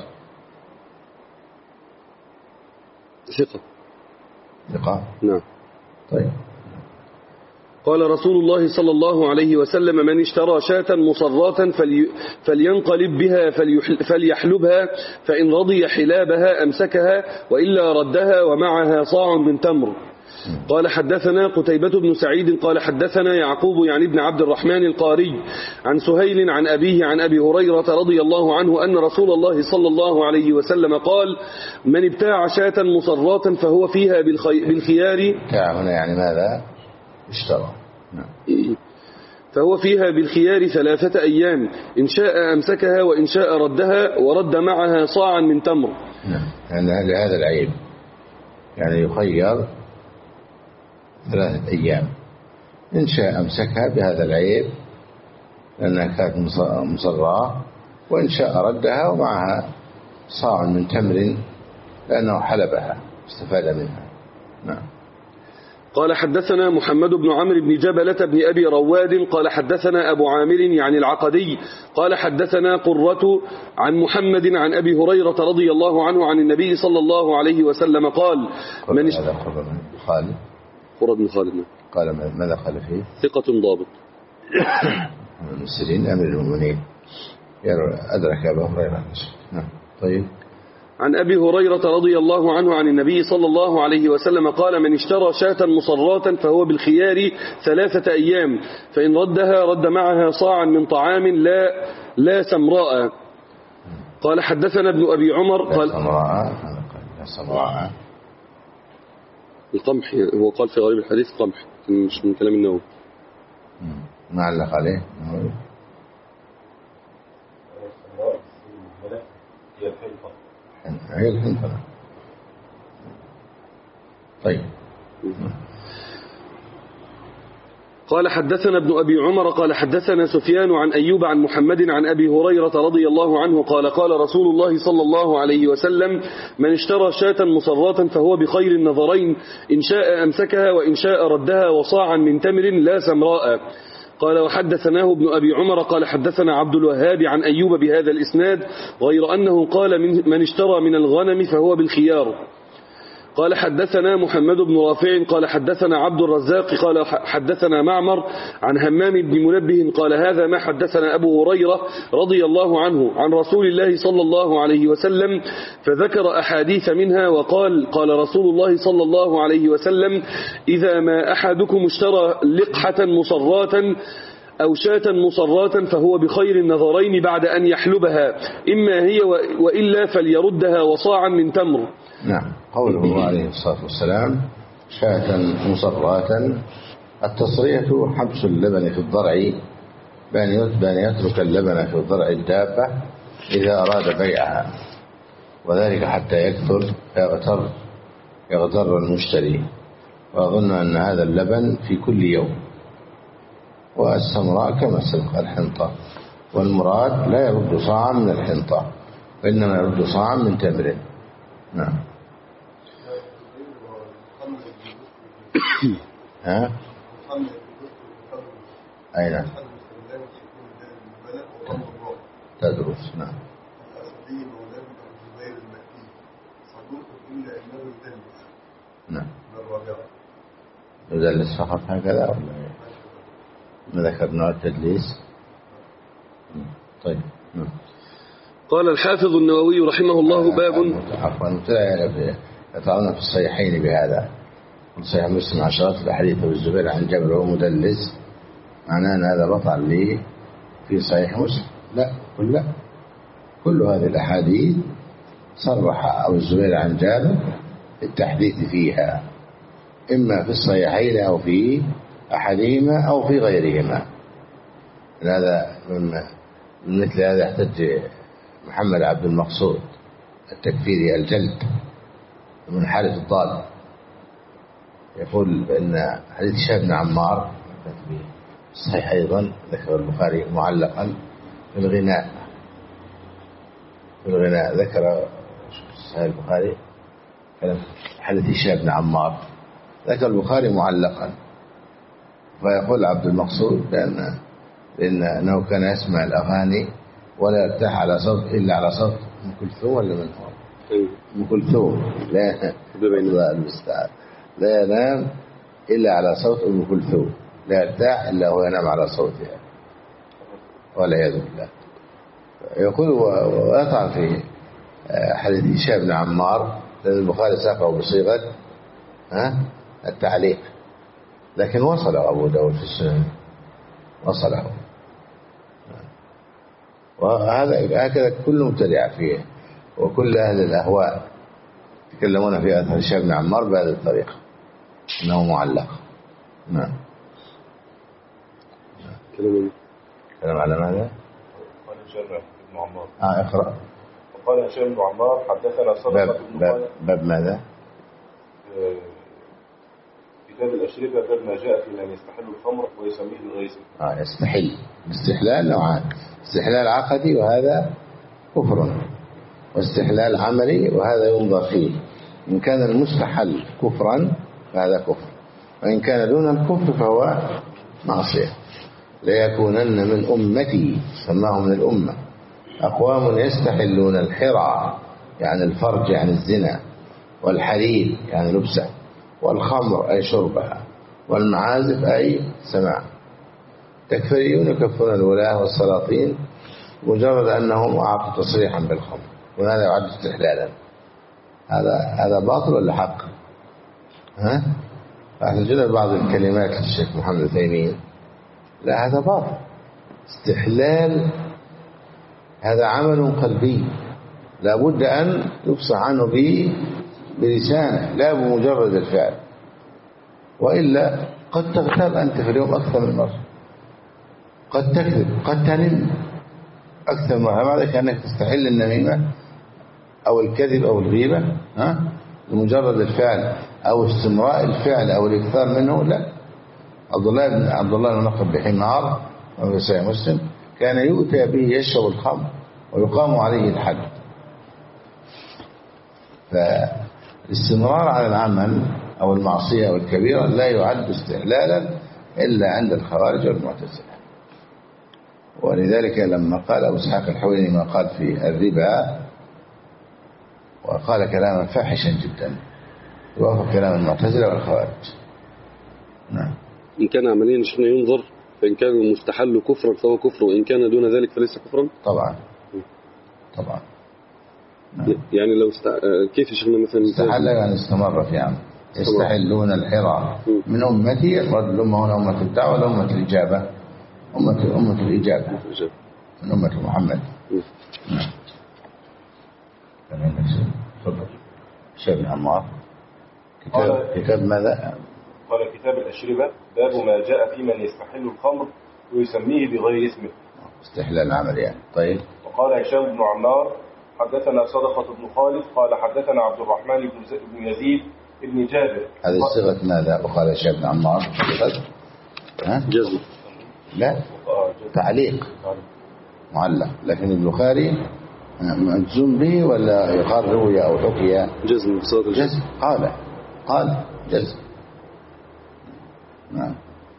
ثقة. ثقة. نعم. طيب. قال رسول الله صلى الله عليه وسلم: من اشترى شاة مصراة فلي فلينقلب بها فليحلبها، فإن رضي حلابها أمسكها وإلا ردها ومعها صاع من تمر. قال حدثنا قتيبة بن سعيد قال حدثنا يعقوب يعني ابن عبد الرحمن القاري عن سهيل عن أبيه عن أبي هريرة رضي الله عنه أن رسول الله صلى الله عليه وسلم قال: من ابتاع شاة مصراة فهو فيها بالخيار. ابتاع هنا يعني ماذا؟ اشترى. نعم. فهو فيها بالخيار ثلاثة أيام، إن شاء أمسكها وإن شاء ردها ورد معها صاعا من تمر. نعم. يعني لهذا العيب يعني يخير ثلاثة أيام، إن شاء أمسكها بهذا العيب لأنها كانت مصراه، وإن شاء ردها ومعها صاع من تمر لأنه حلبها استفاد منها. نعم. قال حدثنا محمد بن عمرو بن جبلة بن أبي رواد قال حدثنا أبو عامر يعني العقدي قال حدثنا قرة عن محمد عن أبي هريرة رضي الله عنه عن النبي صلى الله عليه وسلم قال: من هذا قرة بن خالد قرة بن خالد قال ماذا قال فيه؟ ثقة ضابط من السرين أمير المؤمنين أدرك أبا هريرة. نعم. طيب. عن أبي هريرة رضي الله عنه عن النبي صلى الله عليه وسلم قال: من اشترى شاة مصراة فهو بالخيار ثلاثة أيام، فإن ردها رد معها صاعا من طعام لا لا سمراء. قال حدثنا ابن أبي عمر قال لا سمراء. لا سمراء القمح، هو قال في غريب الحديث قمح، مش من كلام النووي. ما علق عليه. هي الحنطة. طيب. قال حدثنا ابن أبي عمر قال حدثنا سفيان عن أيوب عن محمد عن أبي هريرة رضي الله عنه قال: قال رسول الله صلى الله عليه وسلم: من اشترى شاة مصراة فهو بخير النظرين، إن شاء أمسكها وإن شاء ردها وصاعا من تمر لا سمراء. قال وحدثناه ابن أبي عمر قال حدثنا عبد الوهاب عن أيوب بهذا الإسناد، غير أنه قال: من, من اشترى من الغنم فهو بالخيار. قال حدثنا محمد بن رافع قال حدثنا عبد الرزاق قال حدثنا معمر عن همام بن منبه قال هذا ما حدثنا أبو هريرة رضي الله عنه عن رسول الله صلى الله عليه وسلم فذكر أحاديث منها وقال قال رسول الله صلى الله عليه وسلم إذا ما أحدكم اشترى لقحة مصراة أو شاة مصراة فهو بخير النظرين بعد أن يحلبها إما هي وإلا فليردها وصاعا من تمر. نعم. قوله عليه الصلاة والسلام شاة مصراة، التصرية حبس اللبن في الضرع بأن يترك اللبن في الضرع الدابة إذا أراد بيعها، وذلك حتى يكثر فيغتر يغتر المشتري وأظن أن هذا اللبن في كل يوم. والسمراء كما سبق الحنطة، والمراد لا يرد صاعا من الحنطة وإنما يرد صاعا من تمر. نعم. ها؟ أي نعم. تدرس. نعم. نعم. يدلس فقط هكذا ولا ما ذكرنا التدليس؟ طيب. نعم. قال الحافظ النووي رحمه الله باب عفوا يطعنا في الصحيحين بهذا، صحيح مسلم عشرات الأحاديث أبو الزبير عن جابر وهو مدلس، معناه أن هذا بطل لي في صحيح مسلم؟ لا، كل لا كل هذه الأحاديث صرح أبو الزبير عن جابر التحديث فيها، إما في الصحيحين أو في أحدهما أو في غيرهما. هذا من مثل هذا يحتج محمد عبد المقصود التكفيري الجلد من حالة الضال، يقول بأن حديث هشام بن عمار صحيح أيضا، ذكر البخاري معلقا في الغناء في الغناء ذكر صحيح البخاري حديث هشام بن عمار ذكر البخاري معلقا، فيقول عبد المقصود بأن لأنه كان يسمع الأغاني ولا يرتاح على صوت إلا على صوت أم كلثوم ولا من هو أم كلثوم، لا المستعان لا ينام إلا على صوت أم كلثوم، لا يرتاح إلا هو ينام على صوتها والعياذ بالله. يقول ويطعن في حديث هشام بن عمار لأن البخاري ساقه بصيغة ها التعليق، لكن وصله أبو داود في السنن وصله، وهذا هكذا كل مبتدع فيه وكل أهل الأهواء يتكلمون في أثر هشام بن عمار بهذه الطريقة أنه معلق. نعم. كلام على ماذا؟ قال هشام بن عمار آه اقرأ. وقال هشام بن عمار حدثنا صدقة باب, باب, باب ماذا؟ كتاب الأشربة باب ما جاء في من يستحل الخمر ويسميه الغيث. آه يستحل. الاستحلال نوعان، استحلال عقدي وهذا كفر، واستحلال عملي وهذا ينظر فيه، إن كان المستحل كفرا فهذا كفر، وإن كان دون الكفر فهو معصية. ليكونن من أمتي، سماهم من الأمة، أقوام يستحلون الحرى يعني الفرج يعني الزنا، والحليب يعني لبسه، والخمر أي شربها، والمعازف أي سماع. تكفريون يكفرون الولاة والسلاطين مجرد أنهم أعطوا تصريحا بالخمر، وهذا يعد استحلالا. هذا هذا باطل ولا حق؟ ها؟ فأحتجنا بعض الكلمات للشيخ محمد العثيمين، لا هذا باطل. استحلال هذا عمل قلبي لا بد أن يفصح عنه به بلسانه لا بمجرد الفعل، وإلا قد تغتاب أنت في اليوم أكثر من مرة، قد تكذب، قد تنم أكثر من مرة، مع ذلك أنك تستحل النميمة أو الكذب أو الغيبة ها لمجرد الفعل أو استمراء الفعل أو الإكثار منه. لا. عبد الله بن عبد الله بن نقب بحمار وفي صحيح مسلم كان يؤتى به يشرب الخمر ويقام عليه الحد. فالاستمرار على العمل أو المعصية أو الكبيرة لا يعد استحلالا إلا عند الخوارج والمعتزلة. ولذلك لما قال أبو إسحاق الحويني ما قال في الربا وقال كلاما فاحشا جدا، يوافق كلام المعتزلة والخوارج. نعم. إن كان عمليا شيخنا ينظر، فإن كان المستحل كفرا فهو كفر، وإن كان دون ذلك فليس كفرا. طبعا طبعا. نعم. يعني لو است... كيف شيخنا مثلا استحل يعني استمر في عام يستحلون الحرى من أمتي. الأمة هنا أمة الدعوة ولا أمة الإجابة؟ أمة أمة الإجابة من أمة محمد. نعم. تفضل شيخ بن عمار. كتاب كتاب ماذا؟ قال كتاب الأشربة باب ما جاء في من يستحل الخمر ويسميه بغير اسمه. استحلال العمل يعني. طيب. وقال هشام بن عمار حدثنا صدقة بن خالد قال حدثنا عبد الرحمن بن يزيد بن جابر. هذه صيغة ماذا؟ وقال هشام بن عمار ها؟ جزم. لا تعليق معلق، لكن البخاري مجزوم به ولا يقال روي أو حكي؟ جزم بصوت جزم. قال قال جزم. نعم.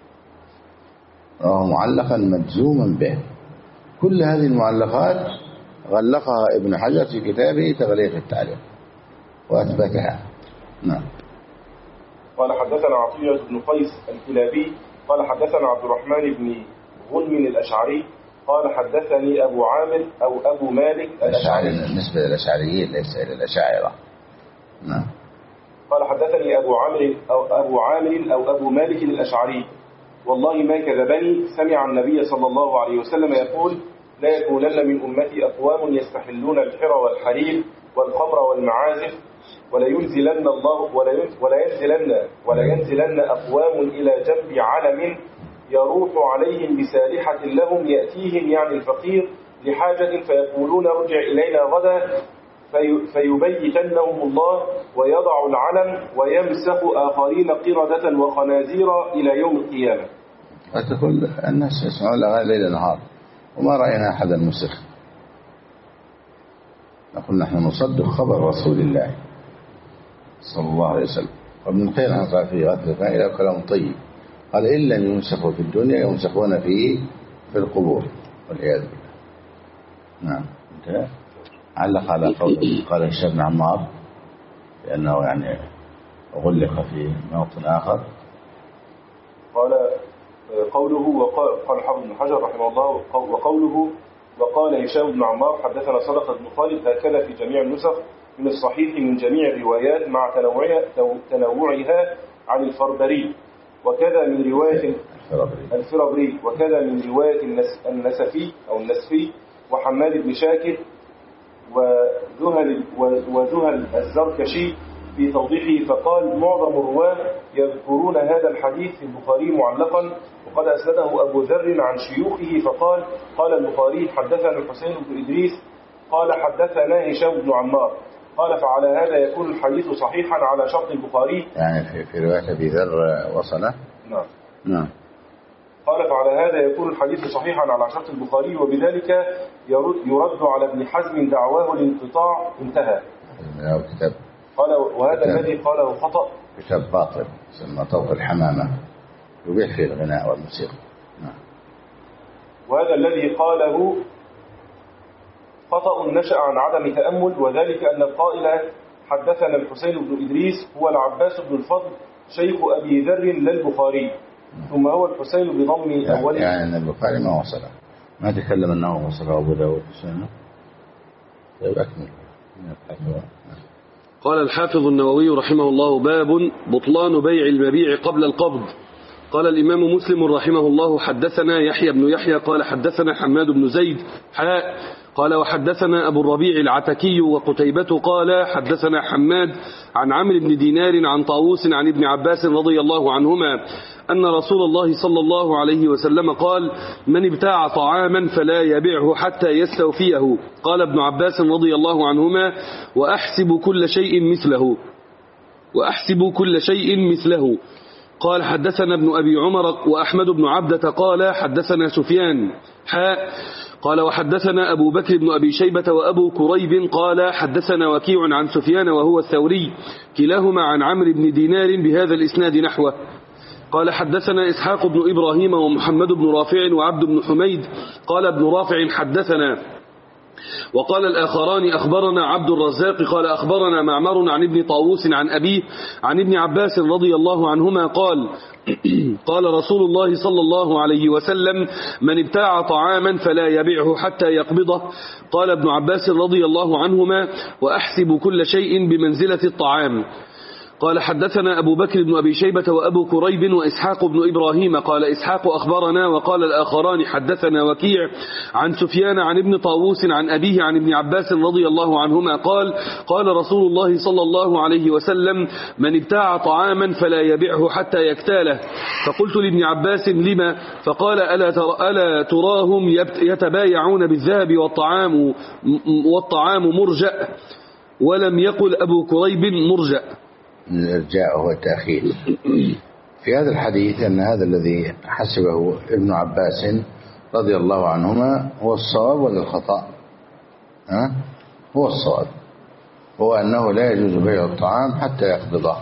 رواه معلقا مجزوما به. كل هذه المعلقات غلقها ابن حجر في كتابه تغليق التعليق وأثبتها. نعم. قال حدثنا عطية بن قيس الكلابي قال حدثنا عبد الرحمن بن غنم الأشعري قال حدثني أبو عامر أو أبو مالك الأشعري. بالنسبة للأشعريين ليس إلى الأشاعرة. نعم. قال حدثني أبو عامر أو أبو عامر أو أبو مالك الأشعري والله ما كذبني سمع النبي صلى الله عليه وسلم يقول لا يكونن من أمتي أقوام يستحلون الحر والحرير والخمر والمعازف ولا ينزلن الله ولا ينزلن ولا ينزلن أقوام إلى جنب علم يروح عليهم بسالحة لهم يأتيهم يعني الفقير لحاجة فيقولون ارجع إلينا غدا في فيبيتنهم الله ويضع العلم ويمسخ آخرين قردة وخنازير إلى يوم القيامة. فتقول الناس يسمعون لها ليل نهار وما رأينا أحدا مسخ. نقول نحن نصدق خبر رسول الله صلى الله عليه وسلم. وابن القيم قال في غث فائلة كلام طيب قال إن لم يمسخوا في الدنيا يمسخون في في القبور والعياذ بالله. نعم. انتهى. علق على قول قال هشام بن عمار لأنه يعني غلق في موطن آخر. قال قوله وقال قال حافظ بن حجر رحمه الله وقوله وقال هشام بن عمار حدثنا صدقة بن خالد هكذا في جميع النسخ من الصحيح من جميع الروايات مع تنوعها تنوعها عن الفربري وكذا من رواية الفربري وكذا من رواية النسفي أو النسفي وحماد بن شاكر وذهل وذهل الزركشي في توضيحه فقال معظم الرواة يذكرون هذا الحديث في البخاري معلقا وقد أسنده أبو ذر عن شيوخه فقال قال البخاري حدثنا الحسين بن إدريس قال حدثنا هشام بن عمار قال فعلى هذا يكون الحديث صحيحا على شرط البخاري. يعني في, في رواية أبي ذر وصله. نعم. نعم. قال فعلى هذا يكون الحديث صحيحا على شرط البخاري وبذلك يرد على ابن حزم دعواه الانقطاع انتهى. كتاب. قال وهذا الذي قاله خطأ. كتاب باطل سمى طوق الحمامة يبيح فيه الغناء والموسيقى. نعم. وهذا الذي قاله خطأ نشأ عن عدم تأمل وذلك أن القائل حدثنا الحسين بن إدريس هو العباس بن الفضل شيخ أبي ذر للبخاري ثم هو الحسين بضم أوله. يعني أن البخاري ما وصله ما تكلم أنه وصله أبو داود حسين. طيب أكمل. قال الحافظ النووي رحمه الله باب بطلان بيع المبيع قبل القبض. قال الإمام مسلم رحمه الله حدثنا يحيى بن يحيى قال حدثنا حماد بن زيد حاء قال وحدثنا أبو الربيع العتكي وقتيبة قال حدثنا حماد عن عمرو بن دينار عن طاووس عن ابن عباس رضي الله عنهما أن رسول الله صلى الله عليه وسلم قال من ابتاع طعاما فلا يبيعه حتى يستوفيه. قال ابن عباس رضي الله عنهما وأحسب كل شيء مثله وأحسب كل شيء مثله. قال حدثنا ابن أبي عمر وأحمد بن عبدة قال حدثنا سفيان حاء قال وحدثنا أبو بكر بن أبي شيبة وأبو كريب قال حدثنا وكيع عن سفيان وهو الثوري كلاهما عن عمرو بن دينار بهذا الإسناد نحوه. قال حدثنا إسحاق بن إبراهيم ومحمد بن رافع وعبد بن حميد قال ابن رافع حدثنا وقال الآخران أخبرنا عبد الرزاق قال أخبرنا معمر عن ابن طاووس عن أبيه عن ابن عباس رضي الله عنهما قال قال رسول الله صلى الله عليه وسلم من ابتاع طعاما فلا يبيعه حتى يقبضه. قال ابن عباس رضي الله عنهما وأحسب كل شيء بمنزلة الطعام. قال حدثنا أبو بكر بن أبي شيبة وأبو كريب وإسحاق بن إبراهيم قال إسحاق أخبرنا وقال الآخران حدثنا وكيع عن سفيان عن ابن طاووس عن أبيه عن ابن عباس رضي الله عنهما قال قال رسول الله صلى الله عليه وسلم من ابتاع طعاما فلا يبيعه حتى يكتاله. فقلت لابن عباس لما؟ فقال ألا, تر ألا تراهم يتبايعون بالذهب والطعام, والطعام مرجأ. ولم يقل أبو كريب مرجأ. الإرجاء هو التأخير. في هذا الحديث أن هذا الذي حسبه ابن عباس رضي الله عنهما هو الصواب ولا الخطأ؟ ها؟ هو الصواب، هو أنه لا يجوز بيع الطعام حتى يقبضه.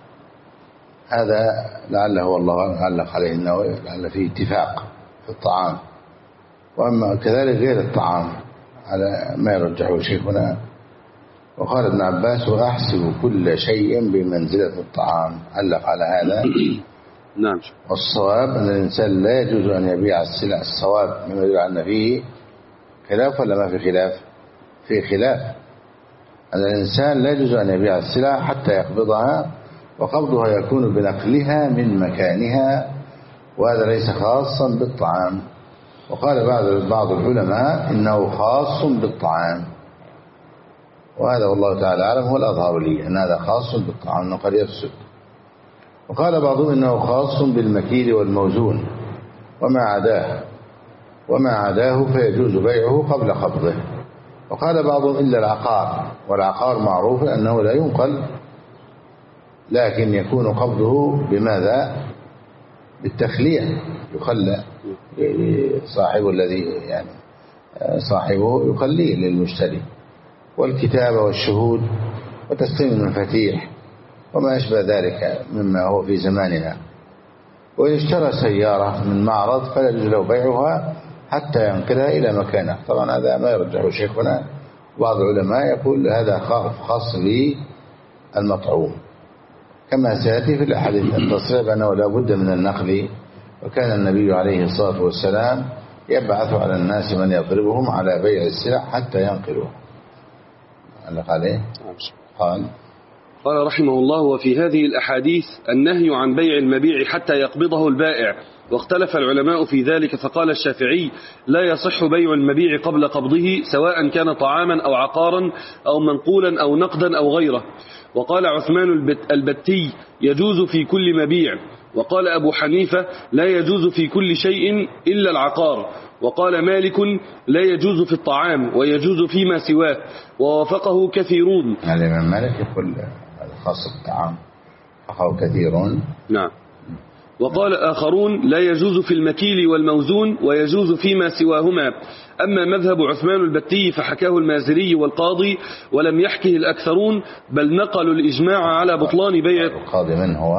هذا لعله والله علق عليه النووي لعل فيه اتفاق في الطعام. وأما كذلك غير الطعام على ما يرجحه شيخنا. وقال ابن عباس وأحسب كل شيء بمنزلة الطعام، علق على هذا. نعم. والصواب أن الإنسان لا يجوز أن يبيع السلع. الصواب مما يدل أن فيه خلاف ولا ما في خلاف؟ في خلاف. أن الإنسان لا يجوز أن يبيع السلع حتى يقبضها، وقبضها يكون بنقلها من مكانها، وهذا ليس خاصا بالطعام. وقال بعض بعض العلماء إنه خاص بالطعام، وهذا والله تعالى أعلم هو الأظهر لي أن هذا خاص بالطعام أنه قد يفسد. وقال بعضهم إنه خاص بالمكيل والموزون وما عداه وما عداه فيجوز بيعه قبل قبضه. وقال بعضهم إلا العقار، والعقار معروف أنه لا ينقل، لكن يكون قبضه بماذا؟ بالتخلية، يخلى صاحبه الذي يعني صاحبه يخليه للمشتري. والكتابة والشهود وتسليم المفاتيح وما أشبه ذلك مما هو في زماننا. وإن اشترى سيارة من معرض فلا يجوز له بيعها حتى ينقلها إلى مكانه. طبعا هذا ما يرجحه شيخنا. بعض العلماء يقول هذا خاص بالمطعوم، كما سيأتي في الأحاديث التصريح بأنه لا بد من النقل. وكان النبي عليه الصلاة والسلام يبعث على الناس من يضربهم على بيع السلع حتى ينقلوها. علق عليه قال قال رحمه الله وفي هذه الأحاديث النهي عن بيع المبيع حتى يقبضه البائع. واختلف العلماء في ذلك، فقال الشافعي لا يصح بيع المبيع قبل قبضه سواء كان طعاما أو عقارا أو منقولا أو نقدا أو غيره. وقال عثمان البتي يجوز في كل مبيع. وقال أبو حنيفة لا يجوز في كل شيء إلا العقار. وقال مالك لا يجوز في الطعام ويجوز فيما سواه، ووافقه كثيرون. يعني الإمام مالك يقول هذا خاص بالطعام، وافقه كثيرون. نعم. وقال آخرون لا يجوز في المكيل والموزون ويجوز فيما سواهما. أما مذهب عثمان البتي فحكاه المازري والقاضي ولم يحكه الأكثرون، بل نقلوا الإجماع على بطلان بيع. القاضي من هو؟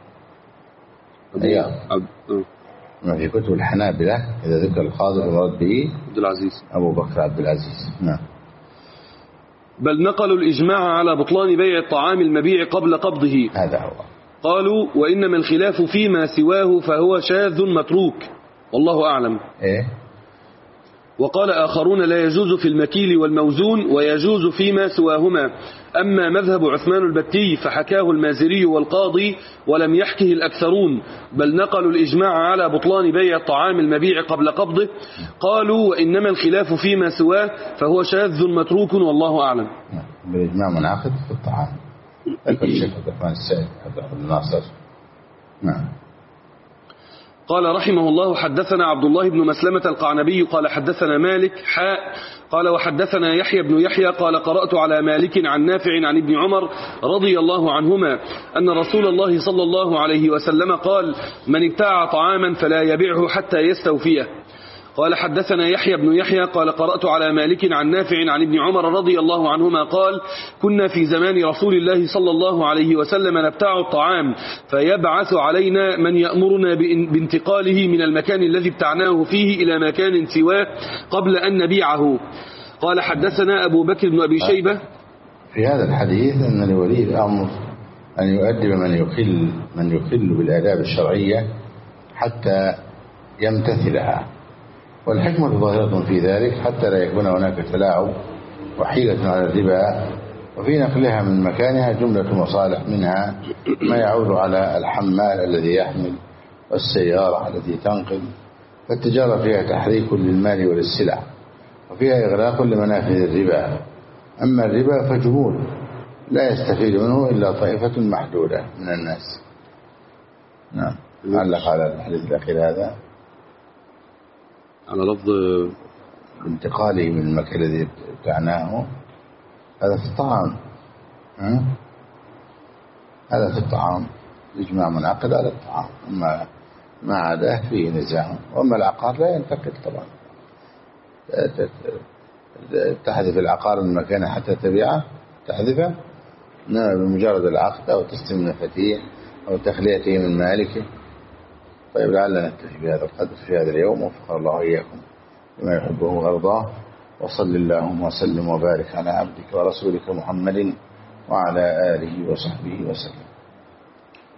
أيام ما في كتب الحنابلة إذا ذكر القاضي المراد به عبد العزيز أبو بكر عبد العزيز. نعم. بل نقلوا الإجماع على بطلان بيع الطعام المبيع قبل قبضه. هذا هو. قالوا وإنما الخلاف فيما سواه فهو شاذ متروك والله أعلم. إيه؟ وقال آخرون لا يجوز في المكيل والموزون ويجوز فيما سواهما. أما مذهب عثمان البتي فحكاه المازري والقاضي ولم يحكه الأكثرون، بل نقلوا الإجماع على بطلان بيع الطعام المبيع قبل قبضه. قالوا وإنما الخلاف فيما سواه فهو شاذ متروك والله أعلم. بالإجماع منعقد في الطعام. ذكر الشيخ عبد الرحمن السعيد عبد الناصر. نعم. قال رحمه الله حدثنا عبد الله بن مسلمة القعنبي قال حدثنا مالك حاء قال وحدثنا يحيى بن يحيى قال قرأت على مالك عن نافع عن ابن عمر رضي الله عنهما أن رسول الله صلى الله عليه وسلم قال من ابتاع طعاما فلا يبيعه حتى يستوفيه. قال حدثنا يحيى بن يحيى قال قرأت على مالك عن نافع عن ابن عمر رضي الله عنهما قال كنا في زمان رسول الله صلى الله عليه وسلم نبتاع الطعام فيبعث علينا من يأمرنا بانتقاله من المكان الذي ابتعناه فيه إلى مكان سواه قبل أن نبيعه. قال حدثنا أبو بكر بن أبي شيبة. في هذا الحديث أن لولي الأمر أن يؤدب من يخل من يخل بالآداب الشرعية حتى يمتثلها، والحكمة ظاهرة في ذلك حتى لا يكون هناك تلاعب وحيلة على الربا، وفي نقلها من مكانها جملة مصالح، منها ما يعود على الحمال الذي يحمل والسيارة التي تنقل، فالتجارة فيها تحريك للمال وللسلع، وفيها إغلاق لمنافذ الربا. أما الربا فجمول لا يستفيد منه إلا طائفة محدودة من الناس. نعم. علق على الحديث الأخير هذا على لفظ انتقاله من المكان الذي ابتعناه، هذا في الطعام، هذا في الطعام إجماع منعقد على الطعام، أما ما عداه فيه نزاع. وأما العقار لا ينتقد طبعا، تحذف العقار من مكانه حتى تبيعه، تحذفه بمجرد العقد أو تستلم المفاتيح أو تخليته من مالكه. طيب لعلنا نكتفي بهذا القدر في هذا اليوم، وفق الله إياكم لما يحبه ويرضاه، وصل اللهم وسلم وبارك على عبدك ورسولك محمد وعلى آله وصحبه وسلم.